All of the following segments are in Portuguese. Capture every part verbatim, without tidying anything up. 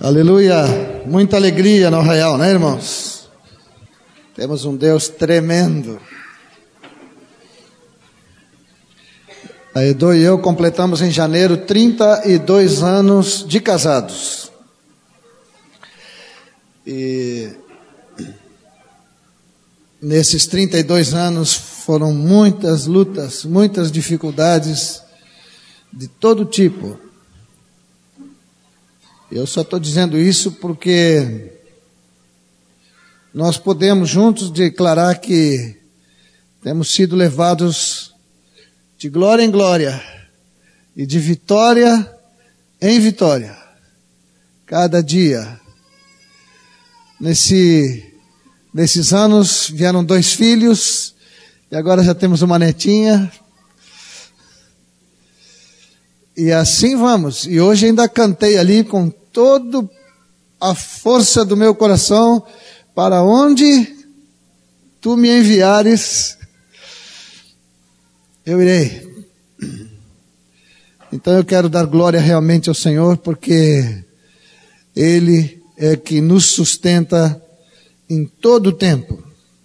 Aleluia, muita alegria no Arraial, né, irmãos? Temos um Deus tremendo. A Edu e eu completamos em janeiro trinta e dois anos de casados. E nesses trinta e dois anos foram muitas lutas, muitas dificuldades de todo tipo. Eu só estou dizendo isso porque nós podemos juntos declarar que temos sido levados de glória em glória e de vitória em vitória, cada dia. Nesse, nesses anos vieram dois filhos e agora já temos uma netinha. E assim vamos. E hoje ainda cantei ali com toda a força do meu coração: para onde tu me enviares, eu irei. Então eu quero dar glória realmente ao Senhor, porque Ele é que nos sustenta em todo o tempo.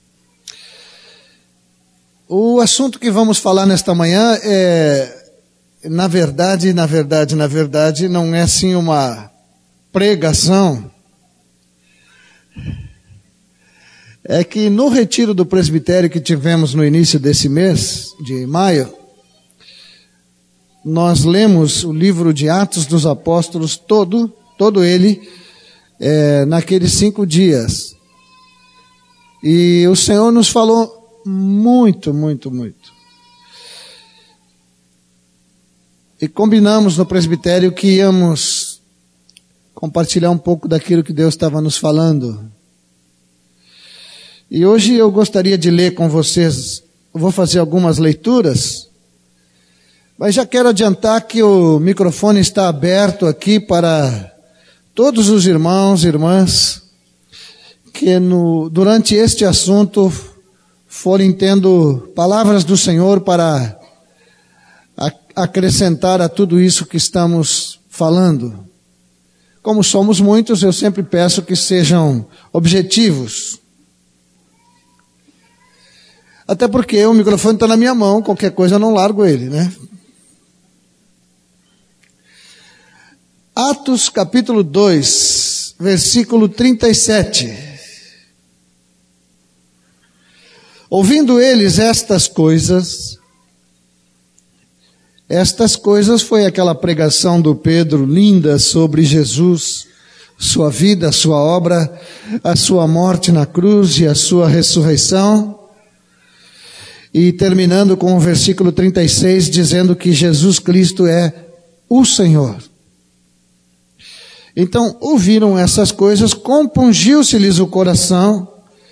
O assunto que vamos falar nesta manhã é, na verdade, na verdade, na verdade, não é assim uma pregação. É que no retiro do presbitério que tivemos no início desse mês, de maio, nós lemos o livro de Atos dos Apóstolos todo, todo ele, é, naqueles cinco dias. E o Senhor nos falou muito, muito, muito. E combinamos no presbitério que íamos compartilhar um pouco daquilo que Deus estava nos falando. E hoje eu gostaria de ler com vocês, eu vou fazer algumas leituras, mas já quero adiantar que o microfone está aberto aqui para todos os irmãos e irmãs que no, durante este assunto forem tendo palavras do Senhor para a, acrescentar a tudo isso que estamos falando. Como somos muitos, eu sempre peço que sejam objetivos. Até porque o microfone está na minha mão, qualquer coisa eu não largo ele, né? Atos capítulo dois, versículo trinta e sete. Ouvindo eles estas coisas, estas coisas foi aquela pregação do Pedro linda sobre Jesus, sua vida, sua obra, a sua morte na cruz e a sua ressurreição. E terminando com o versículo trinta e seis, dizendo que Jesus Cristo é o Senhor. Então, ouviram essas coisas, compungiu-se-lhes o coração.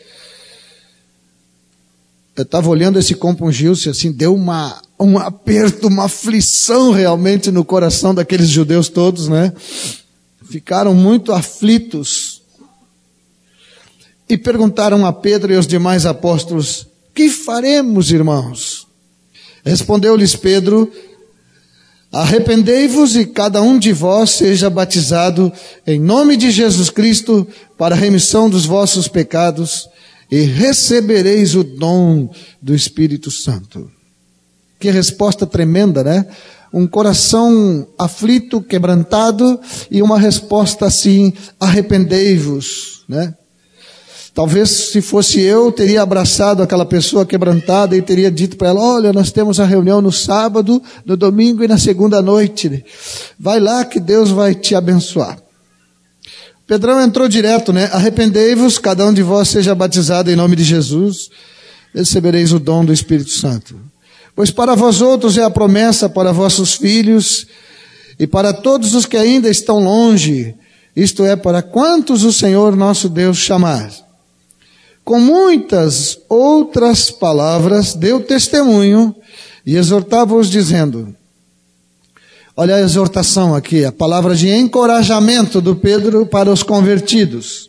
Eu estava olhando esse compungiu-se, assim, deu uma, um aperto, uma aflição realmente no coração daqueles judeus todos, né? Ficaram muito aflitos. E perguntaram a Pedro e aos demais apóstolos: que faremos, irmãos? Respondeu-lhes Pedro: arrependei-vos e cada um de vós seja batizado em nome de Jesus Cristo para a remissão dos vossos pecados e recebereis o dom do Espírito Santo. Que resposta tremenda, né? Um coração aflito, quebrantado, e uma resposta assim: arrependei-vos, né? Talvez se fosse eu, teria abraçado aquela pessoa quebrantada e teria dito para ela: olha, nós temos a reunião no sábado, no domingo e na segunda noite. Vai lá que Deus vai te abençoar. Pedrão entrou direto, né? Arrependei-vos, cada um de vós seja batizado em nome de Jesus, recebereis o dom do Espírito Santo. Pois para vós outros é a promessa para vossos filhos e para todos os que ainda estão longe, isto é, para quantos o Senhor nosso Deus chamar. Com muitas outras palavras deu testemunho e exortava-os dizendo, olha a exortação aqui, a palavra de encorajamento do Pedro para os convertidos: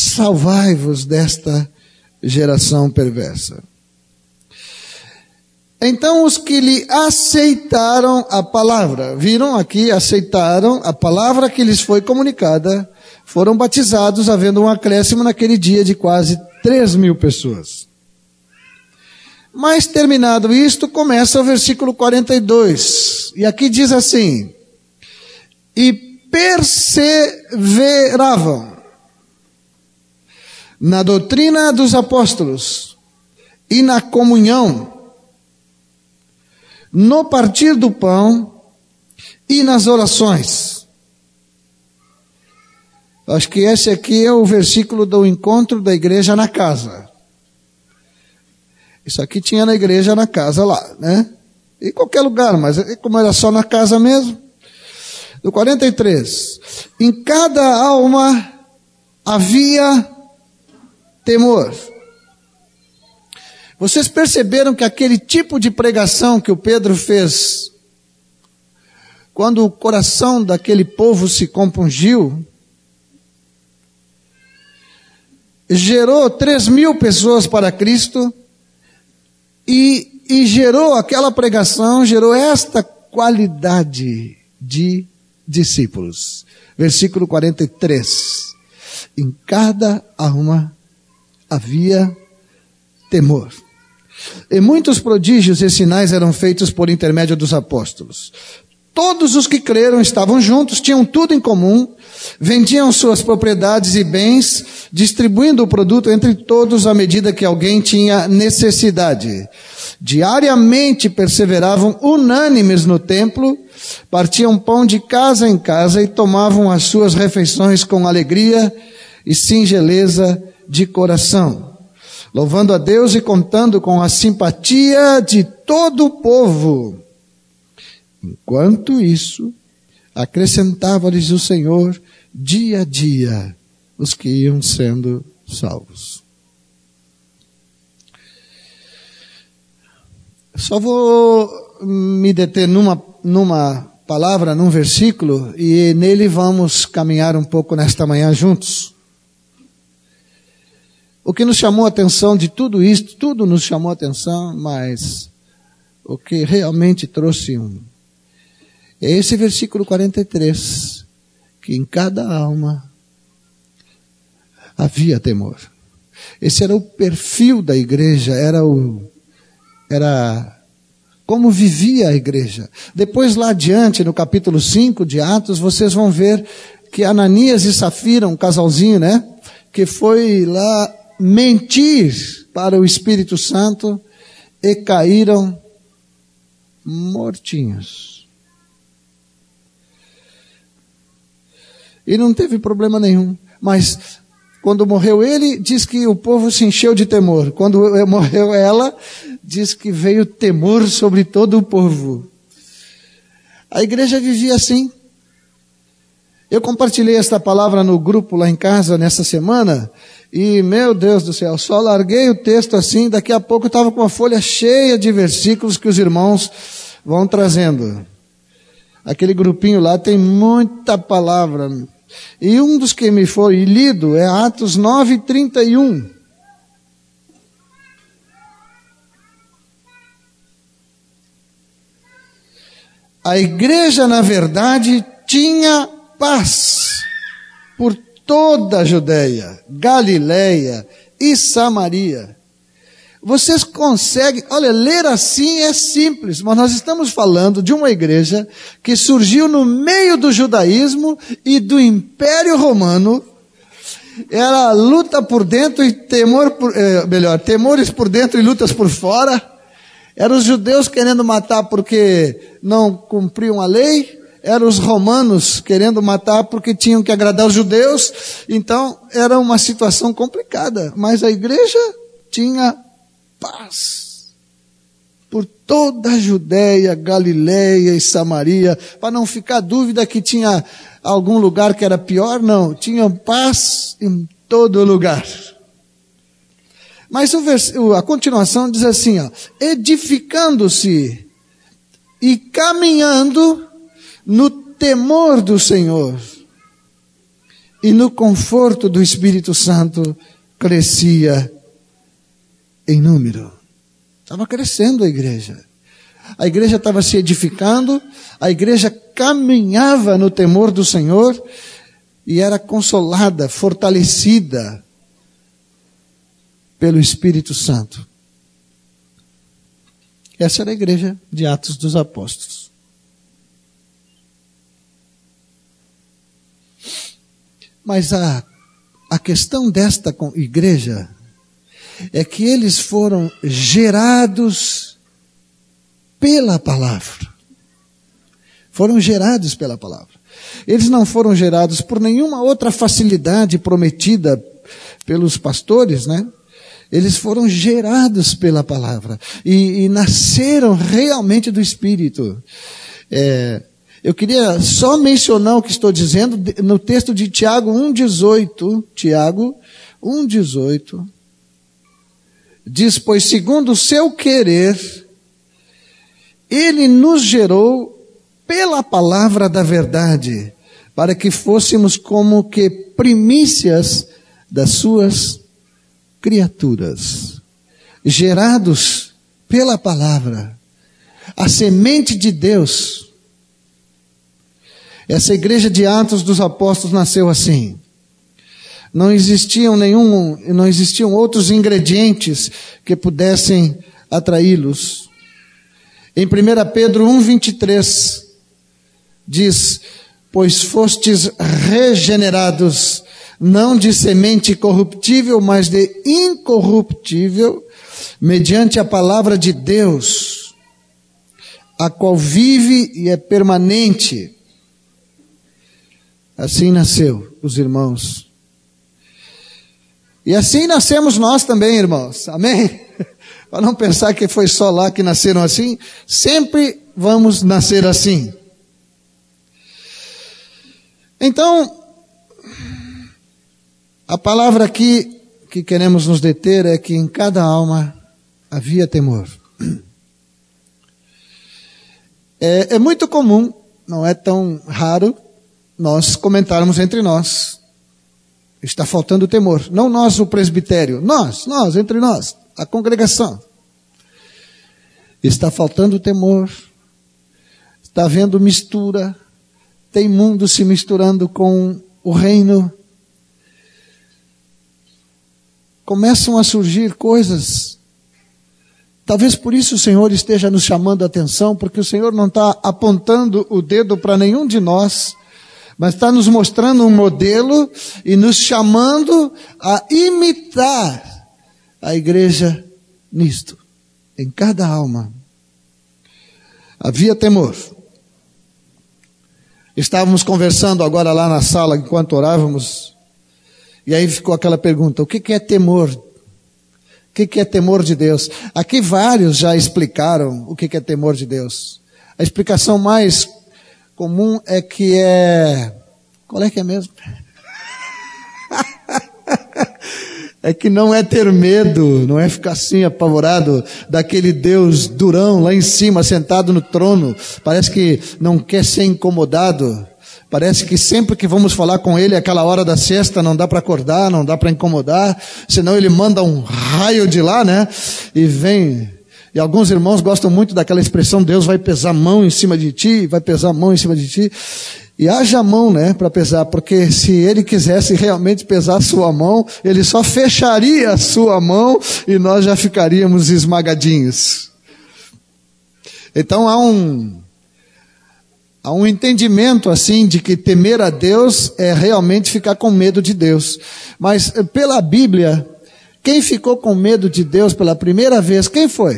salvai-vos desta geração perversa. Então os que lhe aceitaram a palavra, viram aqui, aceitaram a palavra que lhes foi comunicada, foram batizados, havendo um acréscimo naquele dia de quase três mil pessoas. Mas terminado isto, começa o versículo quarenta e dois, e aqui diz assim: e perseveravam na doutrina dos apóstolos e na comunhão, no partir do pão e nas orações. Acho que esse aqui é o versículo do encontro da igreja na casa. Isso aqui tinha na igreja na casa lá, né? Em qualquer lugar, mas como era só na casa mesmo. Do quarenta e três. Em cada alma havia temor. Vocês perceberam que aquele tipo de pregação que o Pedro fez, quando o coração daquele povo se compungiu, gerou três mil pessoas para Cristo, e, e gerou aquela pregação, gerou esta qualidade de discípulos. Versículo quarenta e três. Em cada alma havia temor. E muitos prodígios e sinais eram feitos por intermédio dos apóstolos. Todos os que creram estavam juntos, tinham tudo em comum, vendiam suas propriedades e bens, distribuindo o produto entre todos à medida que alguém tinha necessidade. Diariamente perseveravam unânimes no templo, partiam pão de casa em casa e tomavam as suas refeições com alegria e singeleza de coração, louvando a Deus e contando com a simpatia de todo o povo. Enquanto isso, acrescentava-lhes o Senhor dia a dia os que iam sendo salvos. Só vou me deter numa, numa palavra, num versículo, e nele vamos caminhar um pouco nesta manhã juntos. O que nos chamou a atenção de tudo isto, tudo nos chamou a atenção, mas o que realmente trouxe um, é esse versículo quarenta e três, que em cada alma havia temor. Esse era o perfil da igreja, era o, era como vivia a igreja. Depois lá adiante, no capítulo cinco de Atos, vocês vão ver que Ananias e Safira, um casalzinho, né, que foi lá mentir para o Espírito Santo e caíram mortinhos. E não teve problema nenhum. Mas quando morreu ele, diz que o povo se encheu de temor. Quando morreu ela, diz que veio temor sobre todo o povo. A igreja vivia assim. Eu compartilhei esta palavra no grupo lá em casa nessa semana, e meu Deus do céu, só larguei o texto assim, daqui a pouco eu estava com uma folha cheia de versículos que os irmãos vão trazendo. Aquele grupinho lá tem muita palavra. E um dos que me foi lido é Atos nove, trinta e um. A igreja, na verdade, tinha paz por toda a Judeia, Galileia e Samaria. Vocês conseguem, olha, ler assim é simples, mas nós estamos falando de uma igreja que surgiu no meio do judaísmo e do Império Romano. Era luta por dentro e temor, por, eh, melhor, temores por dentro e lutas por fora. Eram os judeus querendo matar porque não cumpriam a lei. Eram os romanos querendo matar porque tinham que agradar os judeus. Então, era uma situação complicada. Mas a igreja tinha paz por toda a Judéia, Galileia e Samaria. Para não ficar dúvida que tinha algum lugar que era pior, não. Tinha paz em todo lugar. Mas o vers... a continuação diz assim, ó, edificando-se e caminhando no temor do Senhor e no conforto do Espírito Santo, crescia em número. Estava crescendo a igreja. A igreja estava se edificando, a igreja caminhava no temor do Senhor e era consolada, fortalecida pelo Espírito Santo. Essa era a igreja de Atos dos Apóstolos. Mas a, a questão desta igreja é que eles foram gerados pela palavra. Foram gerados pela palavra. Eles não foram gerados por nenhuma outra facilidade prometida pelos pastores, né? Eles foram gerados pela palavra e, e nasceram realmente do Espírito. É, eu queria só mencionar o que estou dizendo no texto de Tiago um, dezoito. Tiago um, dezoito. Diz, pois segundo o seu querer, Ele nos gerou pela palavra da verdade, para que fôssemos como que primícias das suas criaturas, gerados pela palavra, a semente de Deus. Essa igreja de Atos dos Apóstolos nasceu assim. Não existiam nenhum, não existiam outros ingredientes que pudessem atraí-los. Em primeira Pedro um, vinte e três, diz, pois fostes regenerados, não de semente corruptível, mas de incorruptível, mediante a palavra de Deus, a qual vive e é permanente. Assim nasceu os irmãos. E assim nascemos nós também, irmãos. Amém? Para não pensar que foi só lá que nasceram assim, sempre vamos nascer assim. Então, a palavra aqui que queremos nos deter é que em cada alma havia temor. É, é muito comum, não é tão raro, nós comentarmos entre nós. Está faltando temor. Não nós, o presbitério. Nós, nós, entre nós, a congregação. Está faltando temor. Está havendo mistura. Tem mundo se misturando com o reino. Começam a surgir coisas. Talvez por isso o Senhor esteja nos chamando a atenção, porque o Senhor não está apontando o dedo para nenhum de nós, mas está nos mostrando um modelo e nos chamando a imitar a igreja nisto. Em cada alma havia temor. Estávamos conversando agora lá na sala enquanto orávamos, e aí ficou aquela pergunta, o que é temor? O que é temor de Deus? Aqui vários já explicaram o que é temor de Deus. A explicação mais comum é que é... Qual é que é mesmo? É que não é ter medo, não é ficar assim apavorado daquele Deus durão lá em cima, sentado no trono. Parece que não quer ser incomodado. Parece que sempre que vamos falar com ele, aquela hora da siesta, não dá para acordar, não dá para incomodar. Senão ele manda um raio de lá, né? E vem... E alguns irmãos gostam muito daquela expressão, Deus vai pesar a mão em cima de ti, vai pesar a mão em cima de ti. E haja mão, né, para pesar, porque se ele quisesse realmente pesar a sua mão, ele só fecharia a sua mão e nós já ficaríamos esmagadinhos. Então há um, há um entendimento assim de que temer a Deus é realmente ficar com medo de Deus. Mas pela Bíblia, quem ficou com medo de Deus pela primeira vez, quem foi?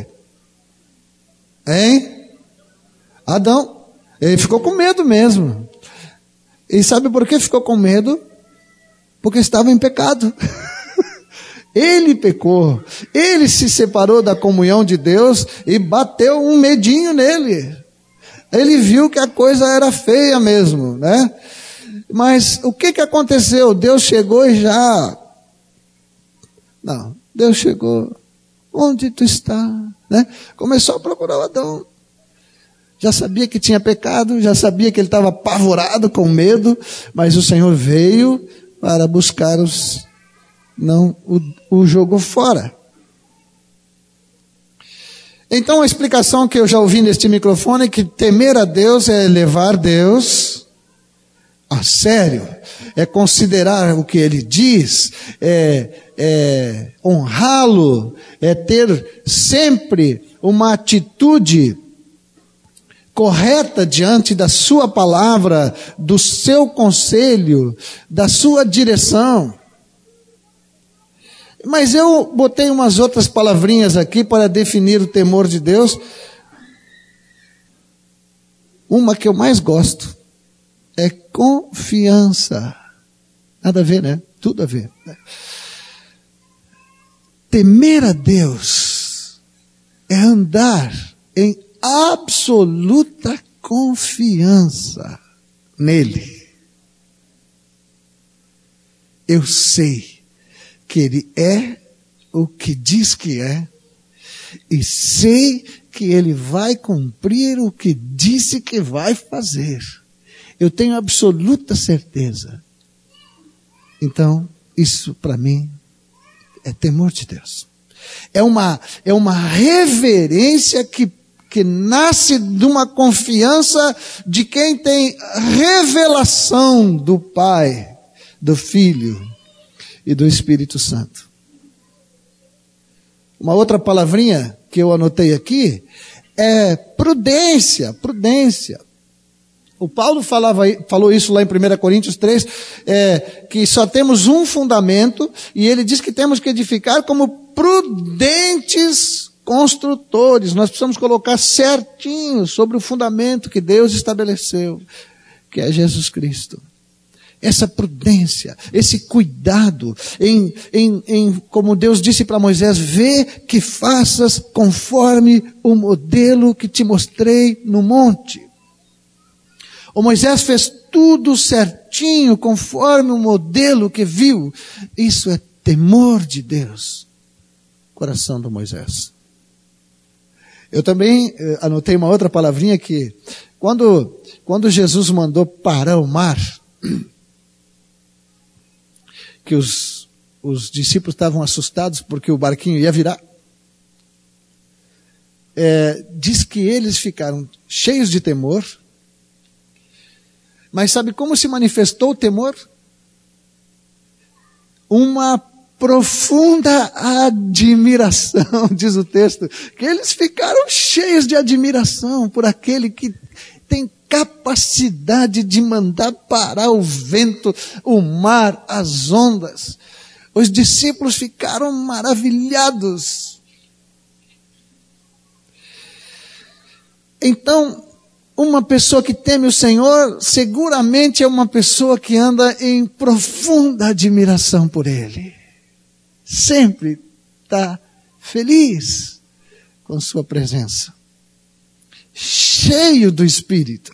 Hein? Adão. Ele ficou com medo mesmo. E sabe por que ficou com medo? Porque estava em pecado. Ele pecou. Ele se separou da comunhão de Deus e bateu um medinho nele. Ele viu que a coisa era feia mesmo, né? Mas o que que aconteceu? Deus chegou e já... Não, Deus chegou... Onde tu está? Né? Começou a procurar o Adão. Já sabia que tinha pecado, já sabia que ele estava apavorado, com medo, mas o Senhor veio para buscar os... Não o, o jogou fora. Então a explicação que eu já ouvi neste microfone é que temer a Deus é levar Deus a sério, é considerar o que Ele diz, é, é honrá-lo, é ter sempre uma atitude correta diante da sua palavra, do seu conselho, da sua direção. Mas eu botei umas outras palavrinhas aqui para definir o temor de Deus. Uma que eu mais gosto é confiança. Nada a ver, né? Tudo a ver. Temer a Deus é andar em absoluta confiança nele. Eu sei que Ele é o que diz que é, e sei que Ele vai cumprir o que disse que vai fazer. Eu tenho absoluta certeza. Então, isso para mim é temor de Deus. É uma, é uma reverência que, que nasce de uma confiança de quem tem revelação do Pai, do Filho e do Espírito Santo. Uma outra palavrinha que eu anotei aqui é prudência, prudência. O Paulo falava, falou isso lá em primeira Coríntios três, é, que só temos um fundamento, e ele diz que temos que edificar como prudentes construtores. Nós precisamos colocar certinho sobre o fundamento que Deus estabeleceu, que é Jesus Cristo. Essa prudência, esse cuidado em, em, em como Deus disse para Moisés, vê que faças conforme o modelo que te mostrei no monte. O Moisés fez tudo certinho, conforme o modelo que viu. Isso é temor de Deus. Coração do Moisés. Eu também eh, anotei uma outra palavrinha que, quando, quando Jesus mandou parar o mar, que os, os discípulos estavam assustados porque o barquinho ia virar, é, diz que eles ficaram cheios de temor. Mas sabe como se manifestou o temor? Uma profunda admiração, diz o texto, que eles ficaram cheios de admiração por aquele que tem capacidade de mandar parar o vento, o mar, as ondas. Os discípulos ficaram maravilhados. Então, uma pessoa que teme o Senhor, seguramente é uma pessoa que anda em profunda admiração por Ele. Sempre está feliz com sua presença. Cheio do Espírito.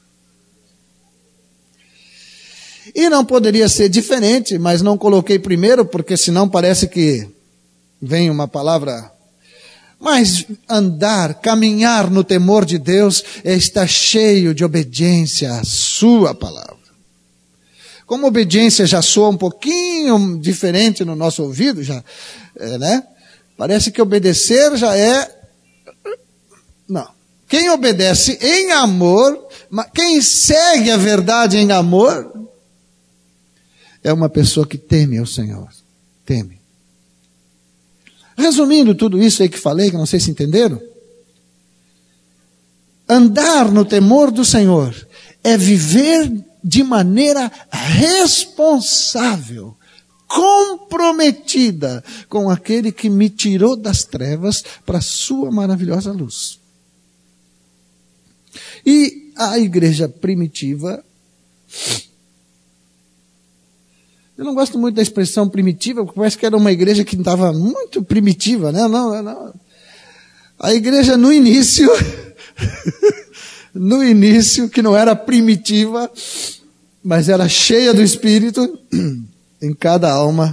E não poderia ser diferente, mas não coloquei primeiro, porque senão parece que vem uma palavra. Mas andar, caminhar no temor de Deus é estar cheio de obediência à sua palavra. Como obediência já soa um pouquinho diferente no nosso ouvido, já, é, né? Parece que obedecer já é... Não. Quem obedece em amor, quem segue a verdade em amor, é uma pessoa que teme ao Senhor. Teme. Resumindo tudo isso aí que falei, que não sei se entenderam. Andar no temor do Senhor é viver de maneira responsável, comprometida com aquele que me tirou das trevas para a sua maravilhosa luz. E a igreja primitiva, eu não gosto muito da expressão primitiva, porque parece que era uma igreja que estava muito primitiva, né? Não, não. A igreja no início, no início, que não era primitiva, mas era cheia do Espírito, em cada alma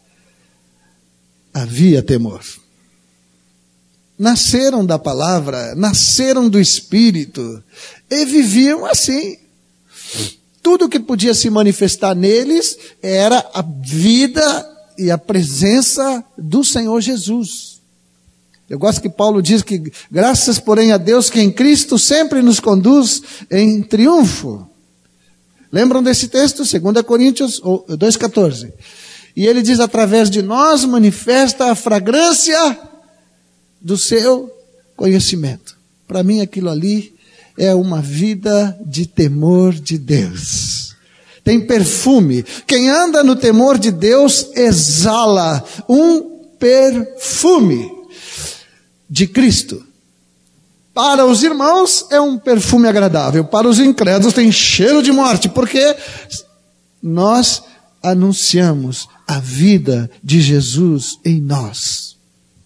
havia temor. Nasceram da palavra, nasceram do Espírito, e viviam assim. Tudo que podia se manifestar neles era a vida e a presença do Senhor Jesus. Eu gosto que Paulo diz que graças, porém, a Deus que em Cristo sempre nos conduz em triunfo. Lembram desse texto? dois Coríntios dois, quatorze. E ele diz, através de nós manifesta a fragrância do seu conhecimento. Para mim aquilo ali é uma vida de temor de Deus. Tem perfume. Quem anda no temor de Deus exala um perfume de Cristo. Para os irmãos é um perfume agradável. Para os incrédulos tem cheiro de morte. Porque nós anunciamos a vida de Jesus em nós.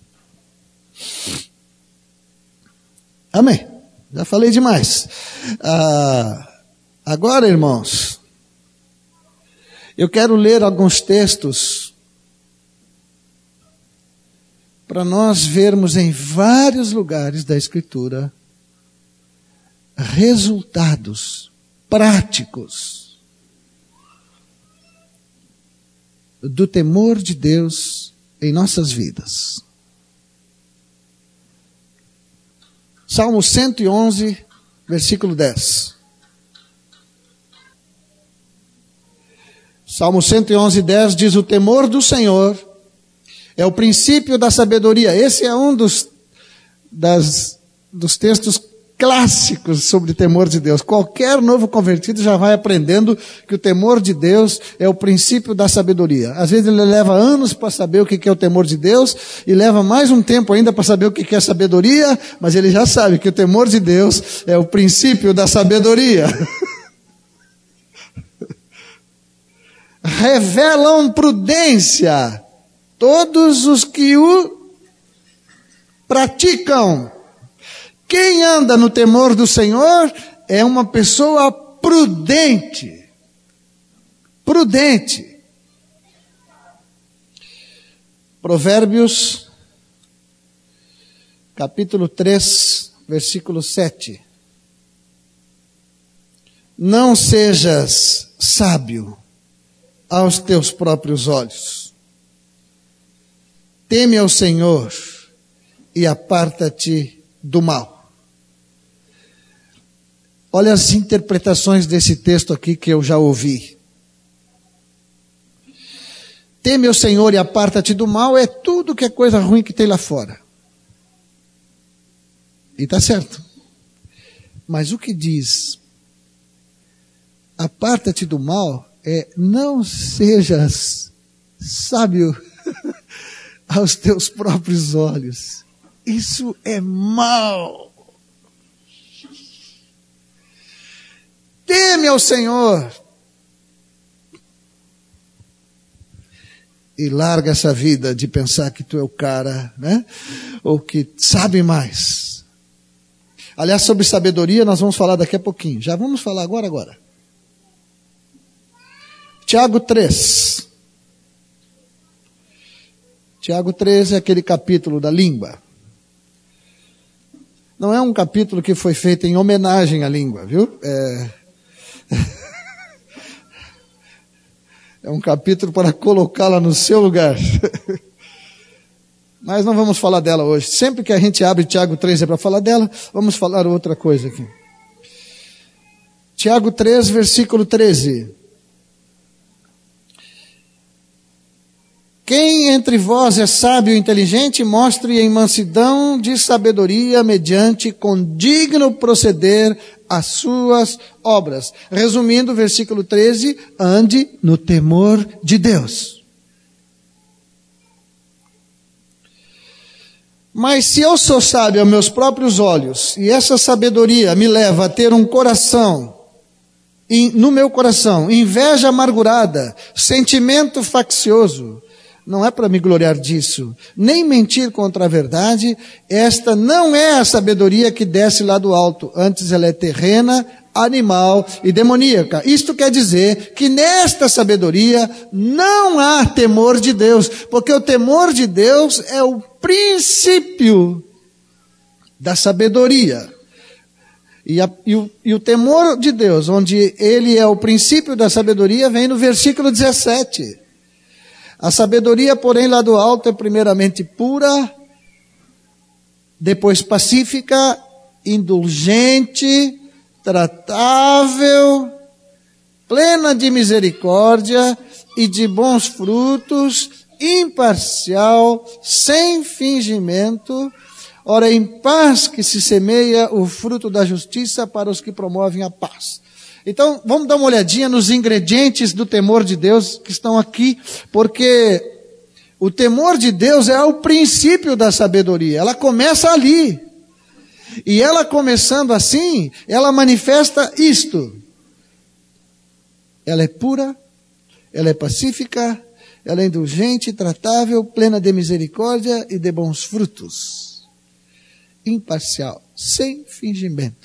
Amém. Já falei demais. Ah, agora, irmãos, eu quero ler alguns textos para nós vermos em vários lugares da Escritura resultados práticos do temor de Deus em nossas vidas. Salmo cento e onze, versículo dez. Salmo cento e onze, dez diz, o temor do Senhor é o princípio da sabedoria. Esse é um dos, das, dos textos clássicos sobre o temor de Deus. Qualquer novo convertido já vai aprendendo que o temor de Deus é o princípio da sabedoria. Às vezes ele leva anos para saber o que é o temor de Deus e leva mais um tempo ainda para saber o que é sabedoria, mas ele já sabe que o temor de Deus é o princípio da sabedoria. Revelam prudência todos os que o praticam. Quem anda no temor do Senhor é uma pessoa prudente. Prudente. Provérbios, capítulo três, versículo sete. Não sejas sábio aos teus próprios olhos. Teme ao Senhor e aparta-te do mal. Olha as interpretações desse texto aqui que eu já ouvi. Teme ao Senhor e aparta-te do mal é tudo que é coisa ruim que tem lá fora. E está certo. Mas o que diz aparta-te do mal é não sejas sábio aos teus próprios olhos. Isso é mal. Teme ao Senhor e larga essa vida de pensar que tu é o cara, né? Ou que sabe mais. Aliás, sobre sabedoria nós vamos falar daqui a pouquinho. Já vamos falar agora, agora. Tiago três. Tiago três é aquele capítulo da língua. Não é um capítulo que foi feito em homenagem à língua, viu? É... É um capítulo para colocá-la no seu lugar. Mas não vamos falar dela hoje. Sempre que a gente abre Tiago três é para falar dela, vamos falar outra coisa aqui. Tiago três, versículo treze. Quem entre vós é sábio e inteligente, mostre em mansidão de sabedoria mediante condigno proceder as suas obras. Resumindo, versículo treze, ande no temor de Deus. Mas se eu sou sábio aos meus próprios olhos, e essa sabedoria me leva a ter um coração, no meu coração, inveja amargurada, sentimento faccioso, não é para me gloriar disso, nem mentir contra a verdade, esta não é a sabedoria que desce lá do alto, antes ela é terrena, animal e demoníaca. Isto quer dizer que nesta sabedoria não há temor de Deus, porque o temor de Deus é o princípio da sabedoria. E, a, e, o, e o temor de Deus, onde ele é o princípio da sabedoria, vem no versículo dezessete. A sabedoria, porém, lá do alto é primeiramente pura, depois pacífica, indulgente, tratável, plena de misericórdia e de bons frutos, imparcial, sem fingimento. Ora, em paz que se semeia o fruto da justiça para os que promovem a paz. Então, vamos dar uma olhadinha nos ingredientes do temor de Deus que estão aqui, porque o temor de Deus é o princípio da sabedoria. Ela começa ali. E ela começando assim, ela manifesta isto. Ela é pura, ela é pacífica, ela é indulgente, tratável, plena de misericórdia e de bons frutos. Imparcial, sem fingimento.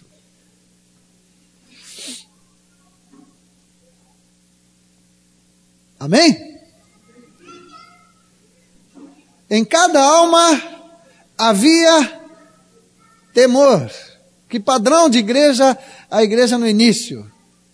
Amém? Em cada alma havia temor. Que padrão de igreja a igreja no início?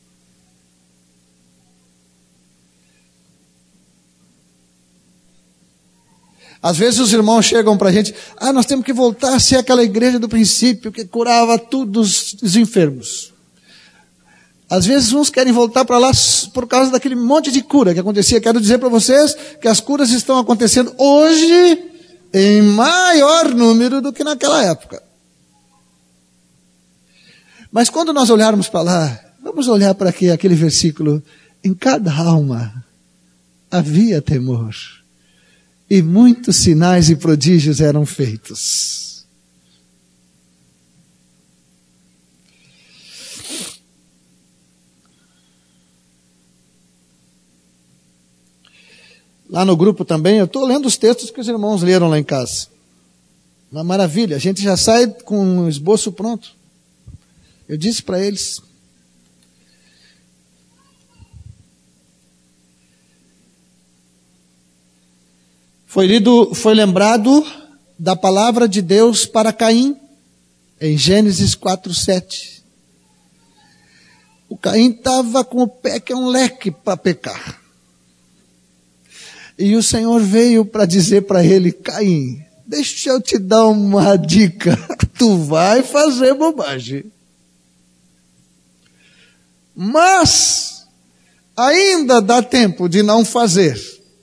Às vezes os irmãos chegam para a gente, ah, nós temos que voltar a ser aquela igreja do princípio, que curava todos os enfermos. Às vezes uns querem voltar para lá por causa daquele monte de cura que acontecia. Quero dizer para vocês que as curas estão acontecendo hoje em maior número do que naquela época. Mas quando nós olharmos para lá, vamos olhar para aqui, aquele versículo, em cada alma havia temor. E muitos sinais e prodígios eram feitos. Lá no grupo também, eu estou lendo os textos que os irmãos leram lá em casa. Uma maravilha, a gente já sai com um esboço pronto. Eu disse para eles... Foi lido, foi lembrado da palavra de Deus para Caim, em Gênesis quatro, sete. O Caim estava com o pé que é um leque para pecar. E o Senhor veio para dizer para ele, Caim, deixa eu te dar uma dica, tu vai fazer bobagem. Mas, ainda dá tempo de não fazer.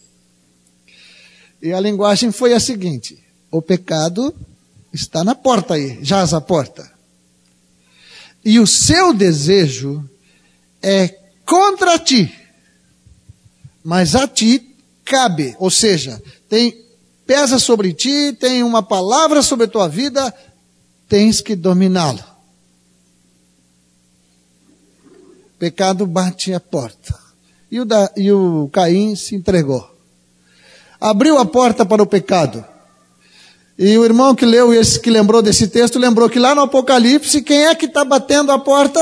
E a linguagem foi a seguinte, o pecado está na porta aí, jaz à porta. E o seu desejo é contra ti, mas a ti cabe, ou seja, tem, pesa sobre ti, tem uma palavra sobre a tua vida, tens que dominá-lo. O pecado bate a porta. E o, da, e o Caim se entregou. Abriu a porta para o pecado. E o irmão que leu esse, que lembrou desse texto, lembrou que lá no Apocalipse, quem é que está batendo a porta?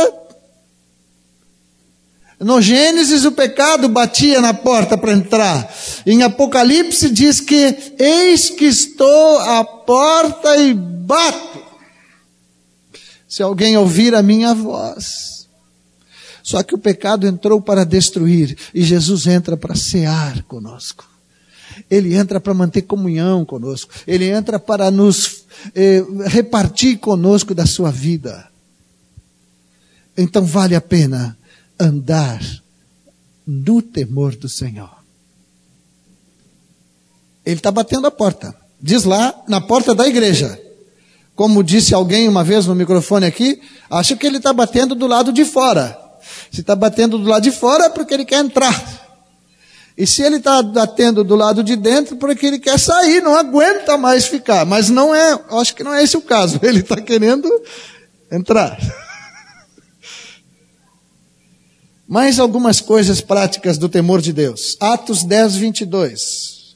No Gênesis o pecado batia na porta para entrar. Em Apocalipse diz que, eis que estou à porta e bato. Se alguém ouvir a minha voz. Só que o pecado entrou para destruir, e Jesus entra para cear conosco. Ele entra para manter comunhão conosco. Ele entra para nos eh, repartir conosco da sua vida. Então vale a pena andar no temor do Senhor. Ele está batendo a porta. Diz lá, na porta da igreja. Como disse alguém uma vez no microfone aqui, acho que ele está batendo do lado de fora. Se está batendo do lado de fora é porque ele quer entrar. E se ele está batendo do lado de dentro, porque ele quer sair, não aguenta mais ficar. Mas não é, acho que não é esse o caso. Ele está querendo entrar. Mais algumas coisas práticas do temor de Deus. Atos dez, vinte e dois.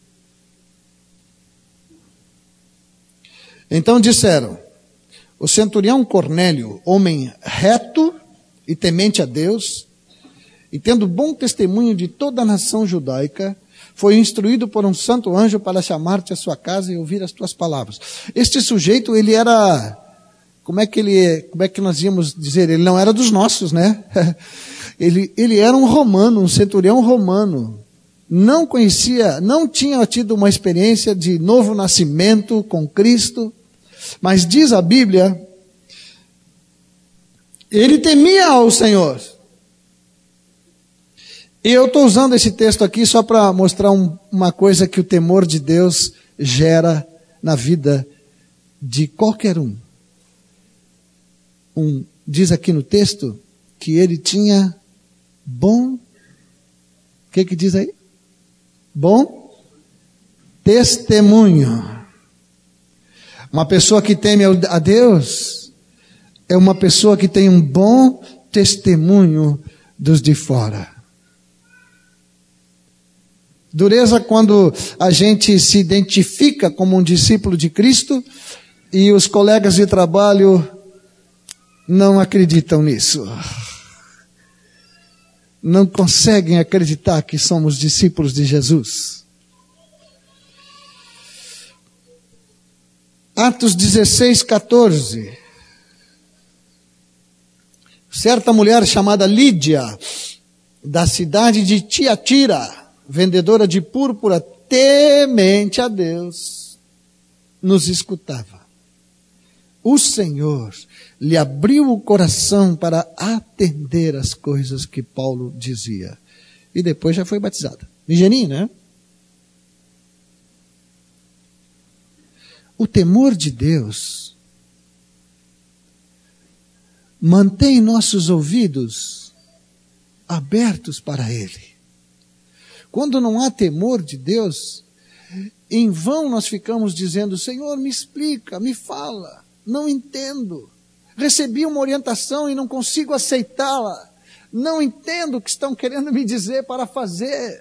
Então disseram, o centurião Cornélio, homem reto e temente a Deus, e tendo bom testemunho de toda a nação judaica, foi instruído por um santo anjo para chamar-te à sua casa e ouvir as tuas palavras. Este sujeito, ele era, como é que ele, como é que nós íamos dizer, ele não era dos nossos, né? Ele, ele era um romano, um centurião romano. Não conhecia, não tinha tido uma experiência de novo nascimento com Cristo. Mas diz a Bíblia, ele temia ao Senhor. E eu estou usando esse texto aqui só para mostrar um, uma coisa que o temor de Deus gera na vida de qualquer um. um. Diz aqui no texto que ele tinha bom, o que que diz aí? Bom testemunho. Uma pessoa que teme a Deus é uma pessoa que tem um bom testemunho dos de fora. Dureza quando a gente se identifica como um discípulo de Cristo e os colegas de trabalho não acreditam nisso. Não conseguem acreditar que somos discípulos de Jesus. Atos dezesseis, quatorze. Certa mulher chamada Lídia, da cidade de Tiatira, vendedora de púrpura, temente a Deus, nos escutava. O Senhor lhe abriu o coração para atender as coisas que Paulo dizia. E depois já foi batizada. Ligeirinho, né? O temor de Deus mantém nossos ouvidos abertos para Ele. Quando não há temor de Deus, em vão nós ficamos dizendo, Senhor, me explica, me fala, não entendo. Recebi uma orientação e não consigo aceitá-la. Não entendo o que estão querendo me dizer para fazer.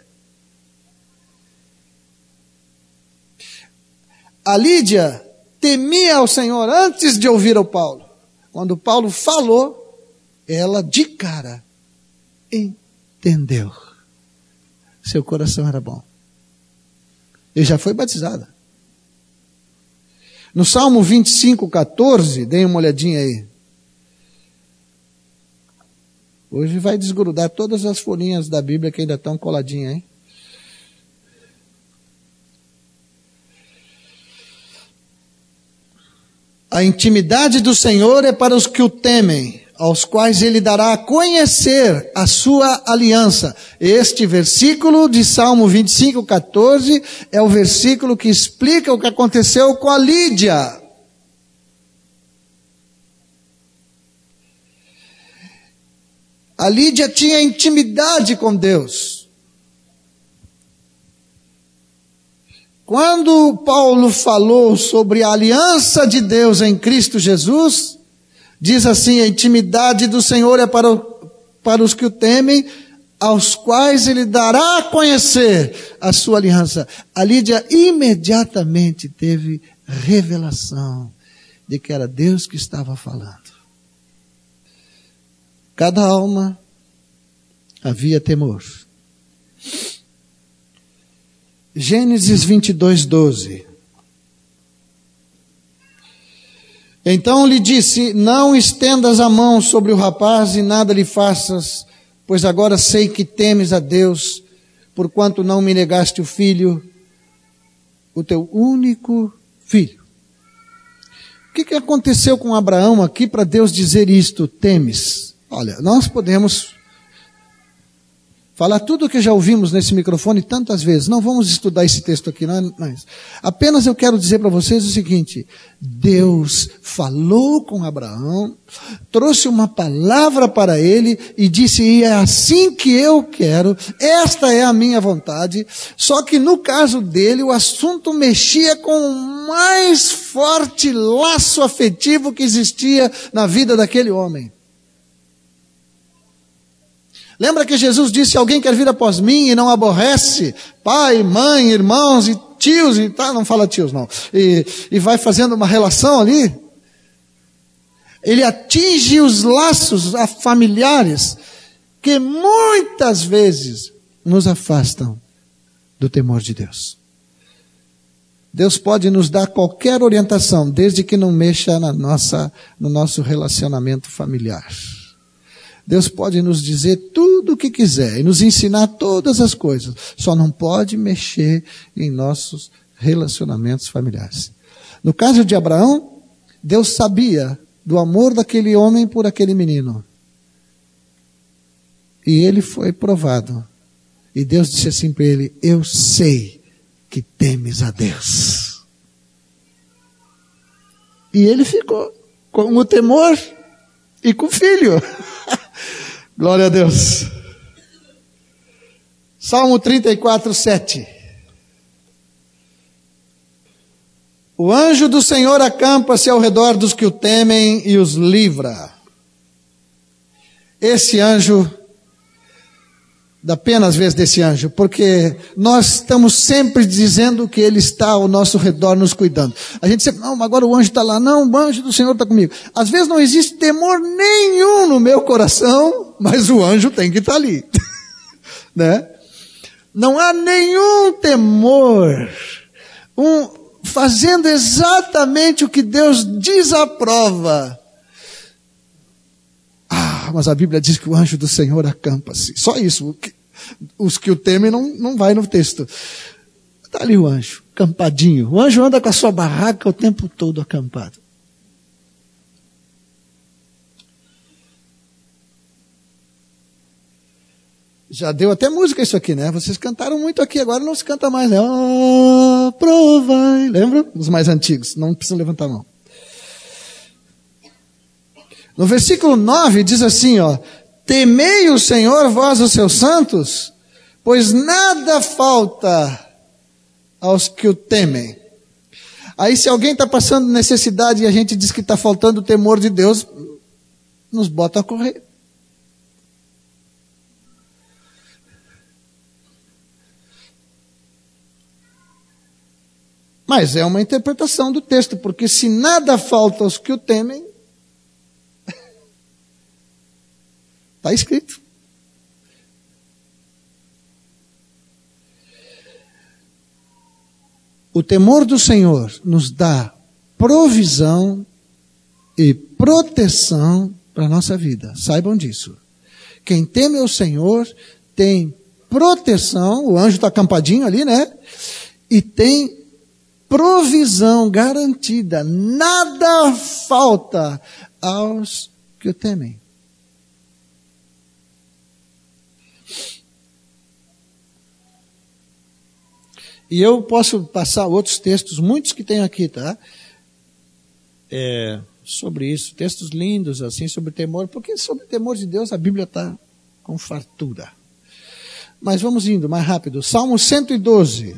A Lídia temia ao Senhor antes de ouvir ao Paulo. Quando Paulo falou, ela de cara entendeu. Seu coração era bom. E já foi batizada. No Salmo vinte e cinco, quatorze, deem uma olhadinha aí. Hoje vai desgrudar todas as folhinhas da Bíblia que ainda estão coladinhas, hein? A intimidade do Senhor é para os que o temem, aos quais Ele dará a conhecer a sua aliança. Este versículo de Salmo vinte e cinco, quatorze é o versículo que explica o que aconteceu com a Lídia. A Lídia tinha intimidade com Deus. Quando Paulo falou sobre a aliança de Deus em Cristo Jesus, diz assim, a intimidade do Senhor é para, o, para os que o temem, aos quais Ele dará a conhecer a sua aliança. A Lídia imediatamente teve revelação de que era Deus que estava falando. Cada alma havia temor. Gênesis vinte e dois, doze. Então lhe disse, não estendas a mão sobre o rapaz e nada lhe faças, pois agora sei que temes a Deus, porquanto não me negaste o filho, o teu único filho. O que, que aconteceu com Abraão aqui para Deus dizer isto, temes? Olha, nós podemos falar tudo o que já ouvimos nesse microfone tantas vezes. Não vamos estudar esse texto aqui, não é, não é isso. Apenas eu quero dizer para vocês o seguinte, Deus falou com Abraão, trouxe uma palavra para ele e disse, e é assim que eu quero, esta é a minha vontade. Só que no caso dele, o assunto mexia com o mais forte laço afetivo que existia na vida daquele homem. Lembra que Jesus disse, alguém quer vir após mim e não aborrece pai, mãe, irmãos e tios, e tá, não fala tios não, e, e vai fazendo uma relação ali? Ele atinge os laços familiares que muitas vezes nos afastam do temor de Deus. Deus pode nos dar qualquer orientação, desde que não mexa na nossa, no nosso relacionamento familiar. Deus pode nos dizer tudo o que quiser e nos ensinar todas as coisas, só não pode mexer em nossos relacionamentos familiares. No caso de Abraão, Deus sabia do amor daquele homem por aquele menino. E ele foi provado. E Deus disse assim para ele: eu sei que temes a Deus. E ele ficou com o temor e com o filho. Glória a Deus. Salmo trinta e quatro, sete. O anjo do Senhor acampa-se ao redor dos que o temem e os livra. Esse anjo, dá pena às vezes desse anjo, porque nós estamos sempre dizendo que ele está ao nosso redor nos cuidando. A gente sempre, não, agora o anjo está lá. Não, o anjo do Senhor está comigo. Às vezes não existe temor nenhum no meu coração, mas o anjo tem que estar ali. Né? Não há nenhum temor. Um, fazendo exatamente o que Deus desaprova. Ah, mas a Bíblia diz que o anjo do Senhor acampa-se. Só isso. Os que o temem não, não vai no texto. Está ali o anjo, acampadinho. O anjo anda com a sua barraca o tempo todo acampado. Já deu até música isso aqui, né? Vocês cantaram muito aqui, agora não se canta mais, né? Oh, provai. Lembra? Os mais antigos. Não precisam levantar a mão. No versículo nove diz assim, ó: temei o Senhor, vós os seus santos, pois nada falta aos que o temem. Aí se alguém está passando necessidade e a gente diz que está faltando o temor de Deus, nos bota a correr. Mas é uma interpretação do texto, porque se nada falta aos que o temem, está escrito. O temor do Senhor nos dá provisão e proteção para a nossa vida. Saibam disso. Quem teme ao Senhor tem proteção, o anjo está acampadinho ali, né? E tem provisão garantida. Nada falta aos que o temem. E eu posso passar outros textos, muitos que tem aqui, tá? É, sobre isso, textos lindos, assim, sobre temor, porque sobre o temor de Deus a Bíblia está com fartura. Mas vamos indo mais rápido. Salmo cento e doze.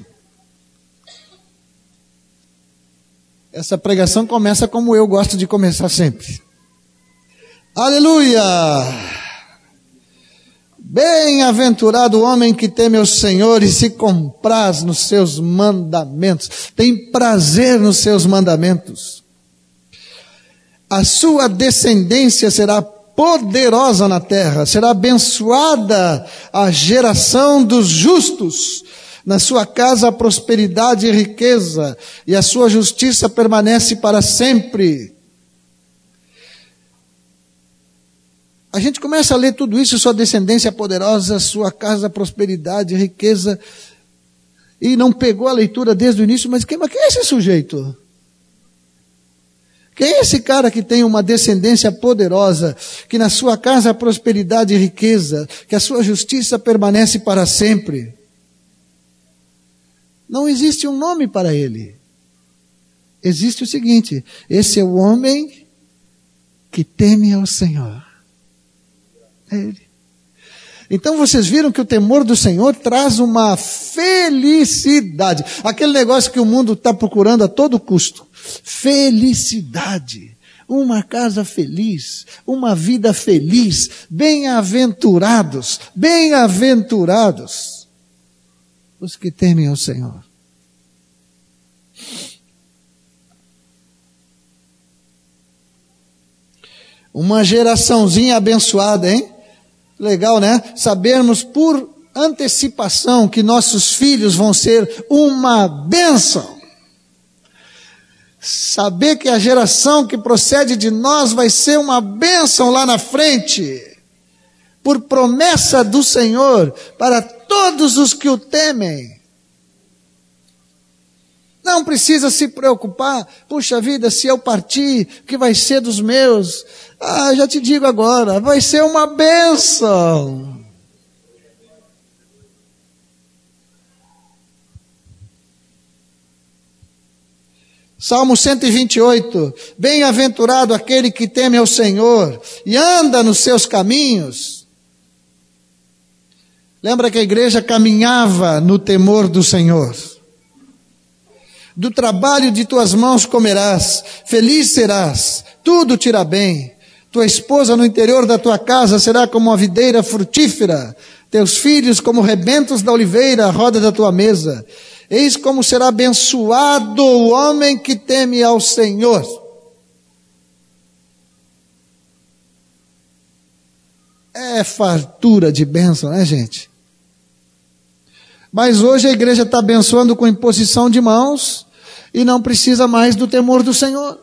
Essa pregação começa como eu gosto de começar sempre. Aleluia! Bem-aventurado o homem que teme ao Senhor e se compraz nos seus mandamentos. Tem prazer nos seus mandamentos. A sua descendência será poderosa na terra. Será abençoada a geração dos justos. Na sua casa a prosperidade e riqueza, e a sua justiça permanece para sempre. A gente começa a ler tudo isso, sua descendência poderosa, sua casa, prosperidade, riqueza, e não pegou a leitura desde o início, mas quem, mas quem é esse sujeito? Quem é esse cara que tem uma descendência poderosa, que na sua casa há prosperidade e riqueza, que a sua justiça permanece para sempre? Não existe um nome para ele. Existe o seguinte: esse é o homem que teme ao Senhor. É ele. Então vocês viram que o temor do Senhor traz uma felicidade. Aquele negócio que o mundo está procurando a todo custo. Felicidade. Uma casa feliz. Uma vida feliz. Bem-aventurados. Bem-aventurados os que temem ao Senhor. Uma geraçãozinha abençoada, hein? Legal, né? Sabermos por antecipação que nossos filhos vão ser uma bênção. Saber que a geração que procede de nós vai ser uma bênção lá na frente. Por promessa do Senhor para todos os que o temem. Não precisa se preocupar, puxa vida, se eu partir, o que vai ser dos meus? Ah, já te digo agora, vai ser uma bênção. Salmo cento e vinte e oito, bem-aventurado aquele que teme ao Senhor e anda nos seus caminhos. Lembra que a igreja caminhava no temor do Senhor. Do trabalho de tuas mãos comerás, feliz serás, tudo te irá bem. Tua esposa no interior da tua casa será como uma videira frutífera, teus filhos como rebentos da oliveira à roda da tua mesa. Eis como será abençoado o homem que teme ao Senhor. É fartura de bênção, né, gente? Mas hoje a igreja está abençoando com imposição de mãos e não precisa mais do temor do Senhor.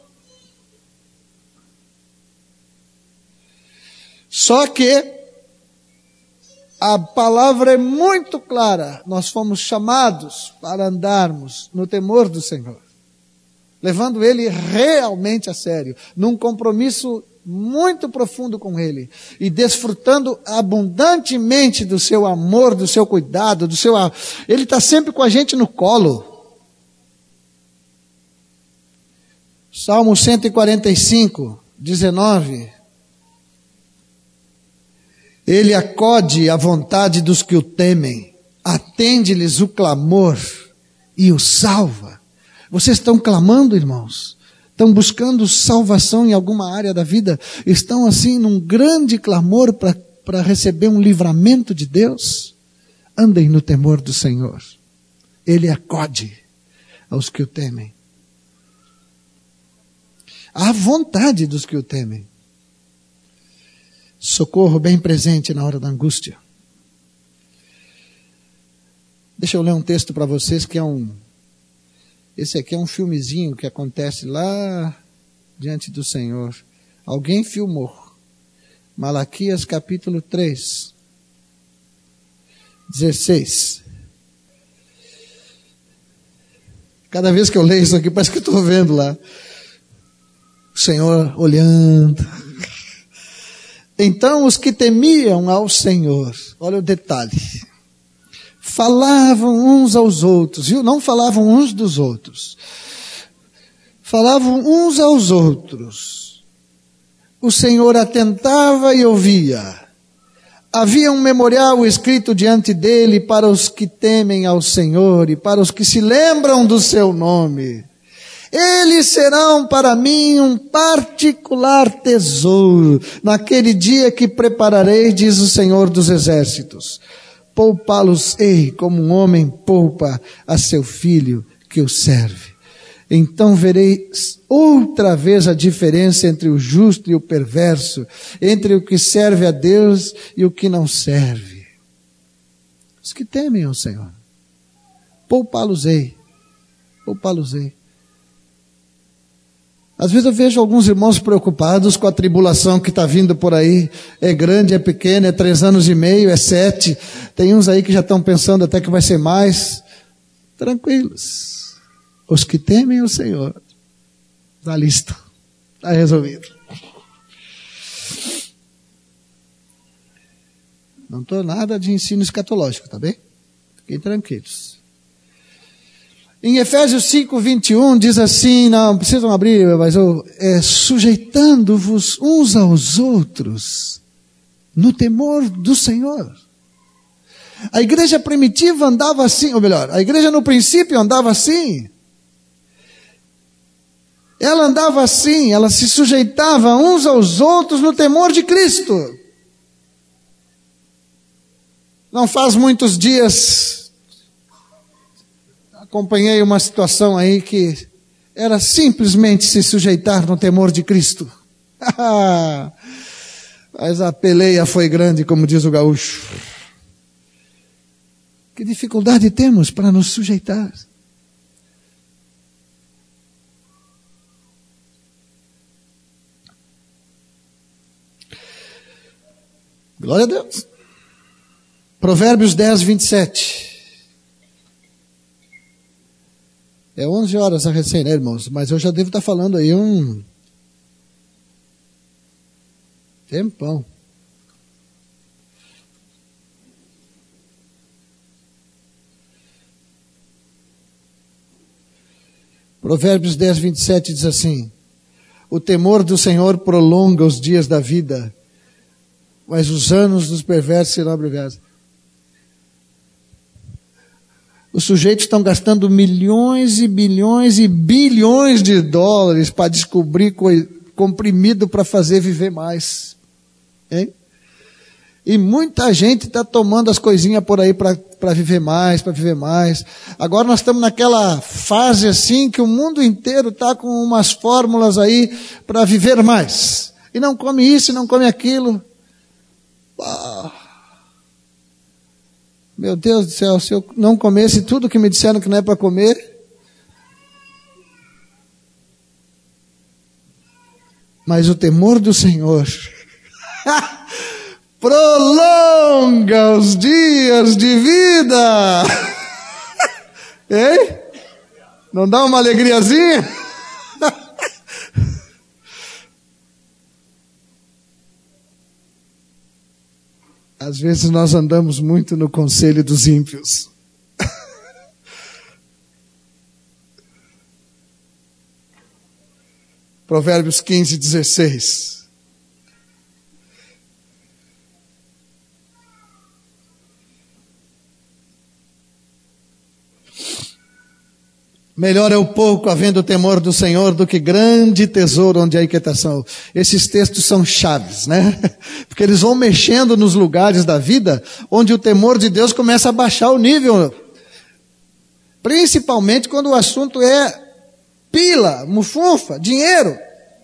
Só que a palavra é muito clara. Nós fomos chamados para andarmos no temor do Senhor, levando Ele realmente a sério, num compromisso muito profundo com Ele, e desfrutando abundantemente do seu amor, do seu cuidado, do seu... Ele está sempre com a gente no colo. Salmo cento e quarenta e cinco, dezenove. Ele acode à vontade dos que o temem, atende-lhes o clamor e o salva. Vocês estão clamando, irmãos? Estão buscando salvação em alguma área da vida? Estão assim num grande clamor para receber um livramento de Deus? Andem no temor do Senhor. Ele acode aos que o temem. À vontade dos que o temem. Socorro bem presente na hora da angústia. Deixa eu ler um texto para vocês que é um... Esse aqui é um filmezinho que acontece lá diante do Senhor. Alguém filmou. Malaquias capítulo três, dezesseis. Cada vez que eu leio isso aqui, parece que eu estou vendo lá. O Senhor olhando. Então os que temiam ao Senhor, olha o detalhe, falavam uns aos outros, viu? Não falavam uns dos outros. Falavam uns aos outros. O Senhor atentava e ouvia. Havia um memorial escrito diante dele para os que temem ao Senhor e para os que se lembram do seu nome. Eles serão para mim um particular tesouro, naquele dia que prepararei, diz o Senhor dos Exércitos. Poupá-los-ei como um homem poupa a seu filho que o serve. Então verei outra vez a diferença entre o justo e o perverso, entre o que serve a Deus e o que não serve. Os que temem ao Senhor. Poupá-los-ei. Poupá-los-ei. Às vezes eu vejo alguns irmãos preocupados com a tribulação que está vindo por aí. É grande, é pequena, é três anos e meio, é sete. Tem uns aí que já estão pensando até que vai ser mais. Tranquilos. Os que temem o Senhor. Está listo. Está resolvido. Não estou nada de ensino escatológico, tá bem? Fiquem tranquilos. Em Efésios cinco, vinte e um, diz assim, não precisam abrir, mas eu, é, sujeitando-vos uns aos outros, no temor do Senhor. A igreja primitiva andava assim, ou melhor, a igreja no princípio andava assim. Ela andava assim, ela se sujeitava uns aos outros no temor de Cristo. Não faz muitos dias... acompanhei uma situação aí que era simplesmente se sujeitar no temor de Cristo. Mas a peleia foi grande, como diz o gaúcho. Que dificuldade temos para nos sujeitar? Glória a Deus. Provérbios dez, vinte e sete. É onze horas a recém, né, irmãos? Mas eu já devo estar falando aí um tempão. Provérbios dez, vinte e sete diz assim: o temor do Senhor prolonga os dias da vida, mas os anos dos perversos serão abreviados. Os sujeitos estão gastando milhões e bilhões e bilhões de dólares para descobrir comprimido para fazer viver mais. Hein? E muita gente está tomando as coisinhas por aí para viver mais, para viver mais. Agora nós estamos naquela fase assim que o mundo inteiro está com umas fórmulas aí para viver mais. E não come isso, e não come aquilo. Ah. Meu Deus do céu, se eu não comesse tudo que me disseram que não é para comer. Mas o temor do Senhor prolonga os dias de vida. Hein? Não dá uma alegriazinha? Às vezes nós andamos muito no conselho dos ímpios. Provérbios quinze, dezesseis. Melhor é o pouco havendo o temor do Senhor do que grande tesouro onde há inquietação. Esses textos são chaves, né? Porque eles vão mexendo nos lugares da vida onde o temor de Deus começa a baixar o nível. Principalmente quando o assunto é pila, mufunfa, dinheiro.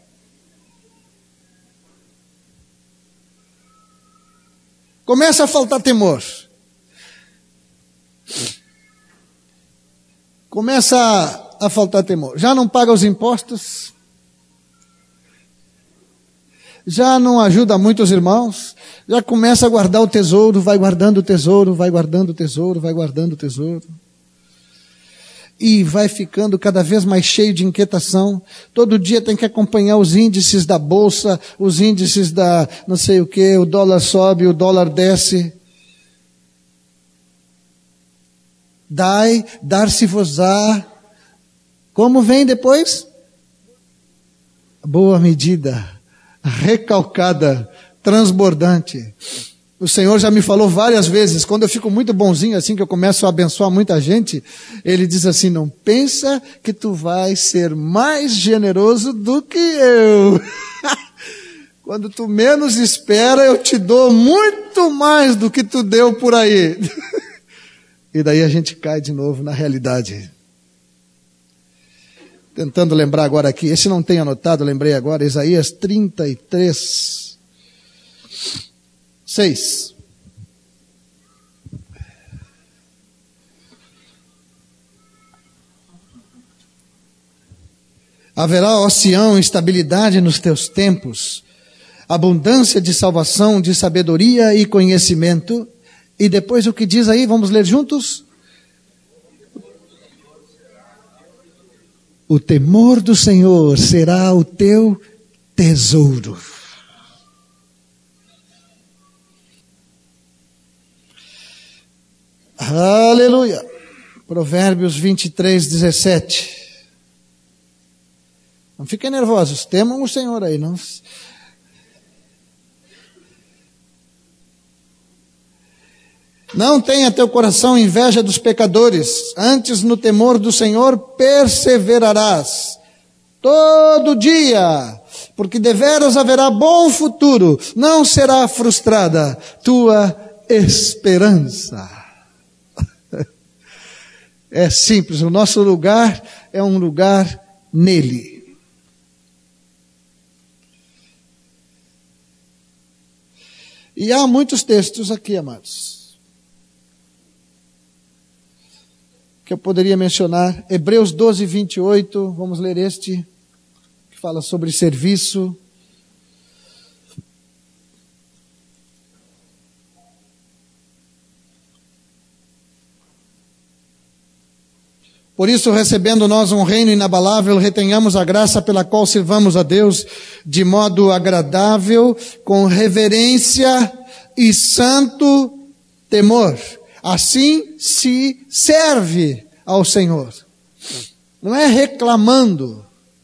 Começa a faltar temor. Começa a, a faltar temor. Já não paga os impostos. Já não ajuda muito os irmãos. Já começa a guardar o tesouro, vai guardando o tesouro, vai guardando o tesouro, vai guardando o tesouro. E vai ficando cada vez mais cheio de inquietação. Todo dia tem que acompanhar os índices da bolsa, os índices da não sei o que, o dólar sobe, o dólar desce. Dai, dar-se-vos-á. Como vem depois? Boa medida, recalcada, transbordante. O Senhor já me falou várias vezes, quando eu fico muito bonzinho assim, que eu começo a abençoar muita gente, Ele diz assim, não pensa que tu vais ser mais generoso do que eu. Quando tu menos espera, eu te dou muito mais do que tu deu por aí. E daí a gente cai de novo na realidade. Tentando lembrar agora aqui, esse não tem anotado, lembrei agora, Isaías trinta e três, seis. Haverá, ó Sião, estabilidade nos teus tempos, abundância de salvação, de sabedoria e conhecimento. E depois o que diz aí, vamos ler juntos? O temor do Senhor será o teu tesouro. Aleluia. Provérbios vinte e três, dezessete. Não fiquem nervosos, temam o Senhor aí, não. Não tenha teu coração inveja dos pecadores, antes no temor do Senhor perseverarás todo dia, porque deveras haverá bom futuro, não será frustrada tua esperança. É simples, o nosso lugar é um lugar nele. E há muitos textos aqui, amados, que eu poderia mencionar. Hebreus doze, vinte e oito, vamos ler este, que fala sobre serviço. Por isso, recebendo nós um reino inabalável, retenhamos a graça pela qual sirvamos a Deus de modo agradável, com reverência e santo temor. Assim se serve ao Senhor. Não é reclamando.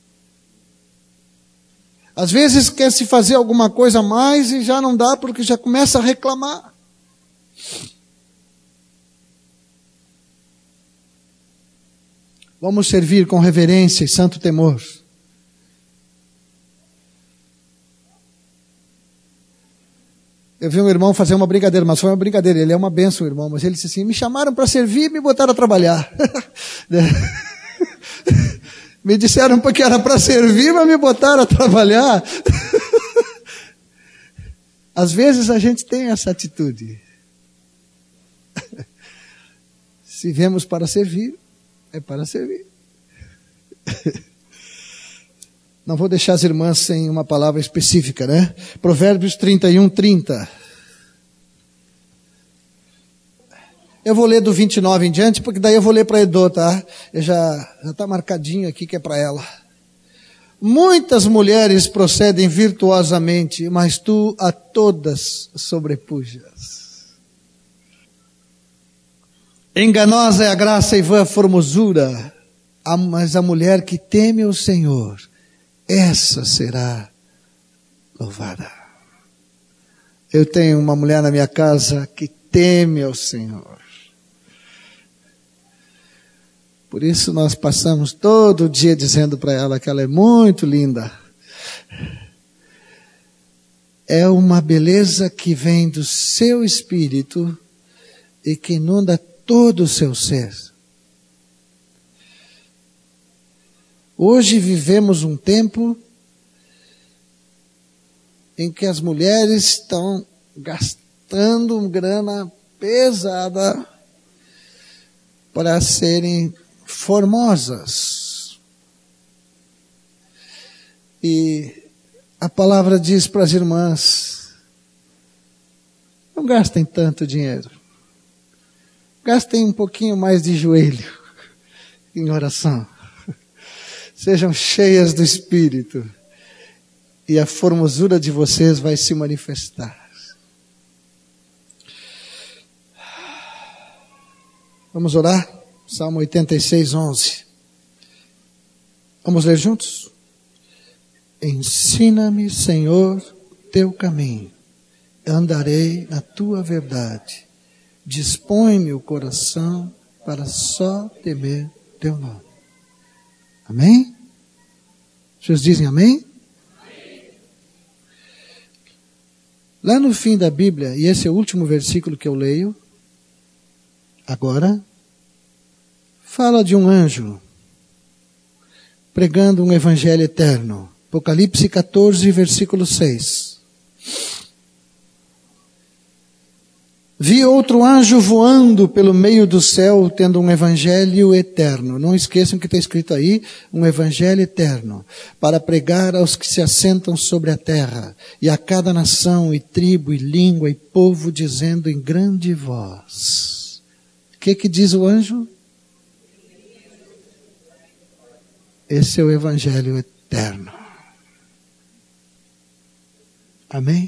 Às vezes quer se fazer alguma coisa a mais e já não dá porque já começa a reclamar. Vamos servir com reverência e santo temor. Eu vi um irmão fazer uma brincadeira, mas foi uma brincadeira, ele é uma bênção, irmão, mas ele disse assim, me chamaram para servir e me botaram a trabalhar. Me disseram que era para servir, mas me botaram a trabalhar. Às vezes a gente tem essa atitude. Se viemos para servir, é para servir. Não vou deixar as irmãs sem uma palavra específica, né? Provérbios trinta e um, trinta. Eu vou ler do vinte e nove em diante, porque daí eu vou ler para a Edo, tá? Eu já está marcadinho aqui que é para ela. Muitas mulheres procedem virtuosamente, mas tu a todas sobrepujas. Enganosa é a graça e vã a formosura, mas a mulher que teme o Senhor, essa será louvada. Eu tenho uma mulher na minha casa que teme ao Senhor. Por isso nós passamos todo dia dizendo para ela que ela é muito linda. É uma beleza que vem do seu espírito e que inunda todo o seu ser. Hoje vivemos um tempo em que as mulheres estão gastando grana pesada para serem formosas. E a palavra diz para as irmãs, não gastem tanto dinheiro. Gastem um pouquinho mais de joelho em oração. Sejam cheias do Espírito. E a formosura de vocês vai se manifestar. Vamos orar? Salmo oitenta e seis, onze. Vamos ler juntos? Ensina-me, Senhor, teu caminho. Andarei na tua verdade. Dispõe-me o coração para só temer teu nome. Amém? Vocês dizem amém? Amém? Lá no fim da Bíblia, e esse é o último versículo que eu leio, agora, fala de um anjo pregando um evangelho eterno. Apocalipse catorze, versículo seis. Vi outro anjo voando pelo meio do céu, tendo um evangelho eterno. Não esqueçam que está escrito aí, um evangelho eterno, para pregar aos que se assentam sobre a terra, e a cada nação, e tribo, e língua, e povo, dizendo em grande voz. O que que diz o anjo? Esse é o evangelho eterno. Amém?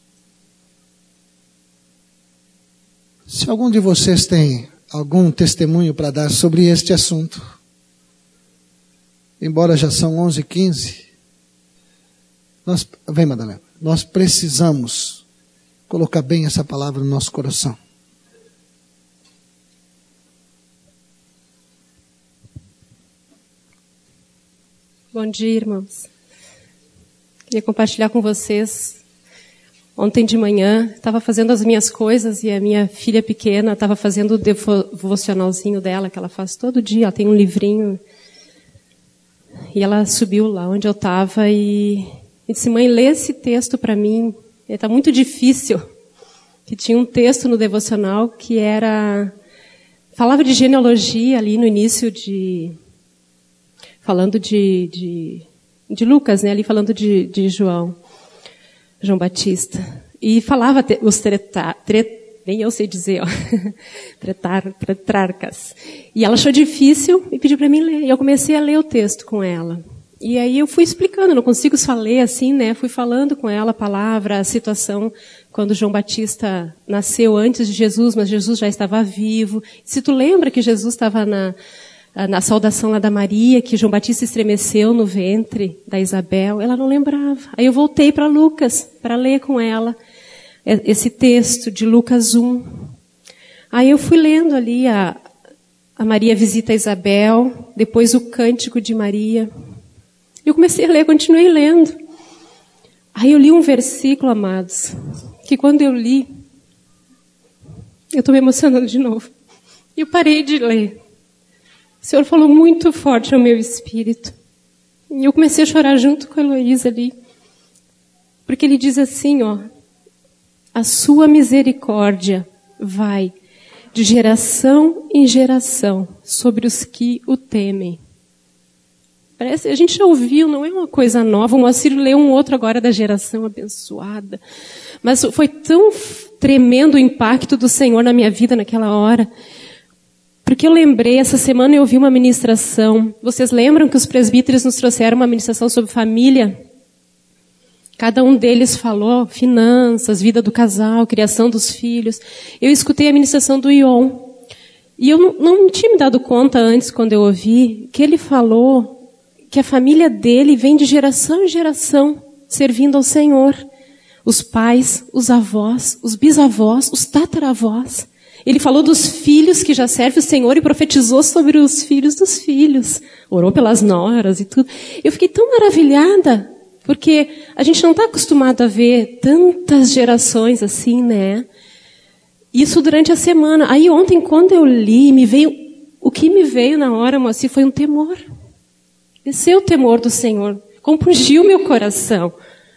Se algum de vocês tem algum testemunho para dar sobre este assunto, embora já são onze e quinze, nós, vem Madalena, nós precisamos colocar bem essa palavra no nosso coração. Bom dia, irmãos. Queria compartilhar com vocês. Ontem de manhã, estava fazendo as minhas coisas e a minha filha pequena estava fazendo o devocionalzinho dela, que ela faz todo dia. Ela tem um livrinho. E ela subiu lá onde eu estava e, e disse, mãe, lê esse texto para mim. Está muito difícil. Que tinha um texto no devocional que era... Falava de genealogia ali no início de... Falando de, de, de Lucas, né? Ali falando de, de João. João Batista. E falava te, os treta, tre, nem eu sei dizer, ó, Pretar, pretrarcas. E ela achou difícil e pediu para mim ler. E eu comecei a ler o texto com ela. E aí eu fui explicando, não consigo só ler assim, né? Fui falando com ela a palavra, a situação quando João Batista nasceu antes de Jesus, mas Jesus já estava vivo. Se tu lembra que Jesus estava na, na saudação lá da Maria, que João Batista estremeceu no ventre da Isabel, ela não lembrava. Aí eu voltei para Lucas, para ler com ela esse texto de Lucas um. Aí eu fui lendo ali a, a Maria visita a Isabel, depois o cântico de Maria. Eu comecei a ler, continuei lendo. Aí eu li um versículo, amados, que quando eu li, eu estou me emocionando de novo. E eu parei de ler. O Senhor falou muito forte ao meu espírito. E eu comecei a chorar junto com a Heloísa ali. Porque ele diz assim, ó, a sua misericórdia vai de geração em geração sobre os que o temem. Parece, a gente já ouviu, não é uma coisa nova. O Moacir leu um outro agora da geração abençoada. Mas foi tão tremendo o impacto do Senhor na minha vida naquela hora. Porque eu lembrei, essa semana eu ouvi uma ministração. Vocês lembram que os presbíteros nos trouxeram uma ministração sobre família? Cada um deles falou finanças, vida do casal, criação dos filhos. Eu escutei a ministração do Ion. E eu não, não tinha me dado conta antes, quando eu ouvi, que ele falou que a família dele vem de geração em geração, servindo ao Senhor. Os pais, os avós, os bisavós, os tataravós. Ele falou dos filhos que já servem o Senhor e profetizou sobre os filhos dos filhos. Orou pelas noras e tudo. Eu fiquei tão maravilhada, porque a gente não está acostumado a ver tantas gerações assim, né? Isso durante a semana. Aí ontem, quando eu li, me veio, o que me veio na hora, Moacir, foi um temor. Desceu o temor do Senhor, compungiu meu coração.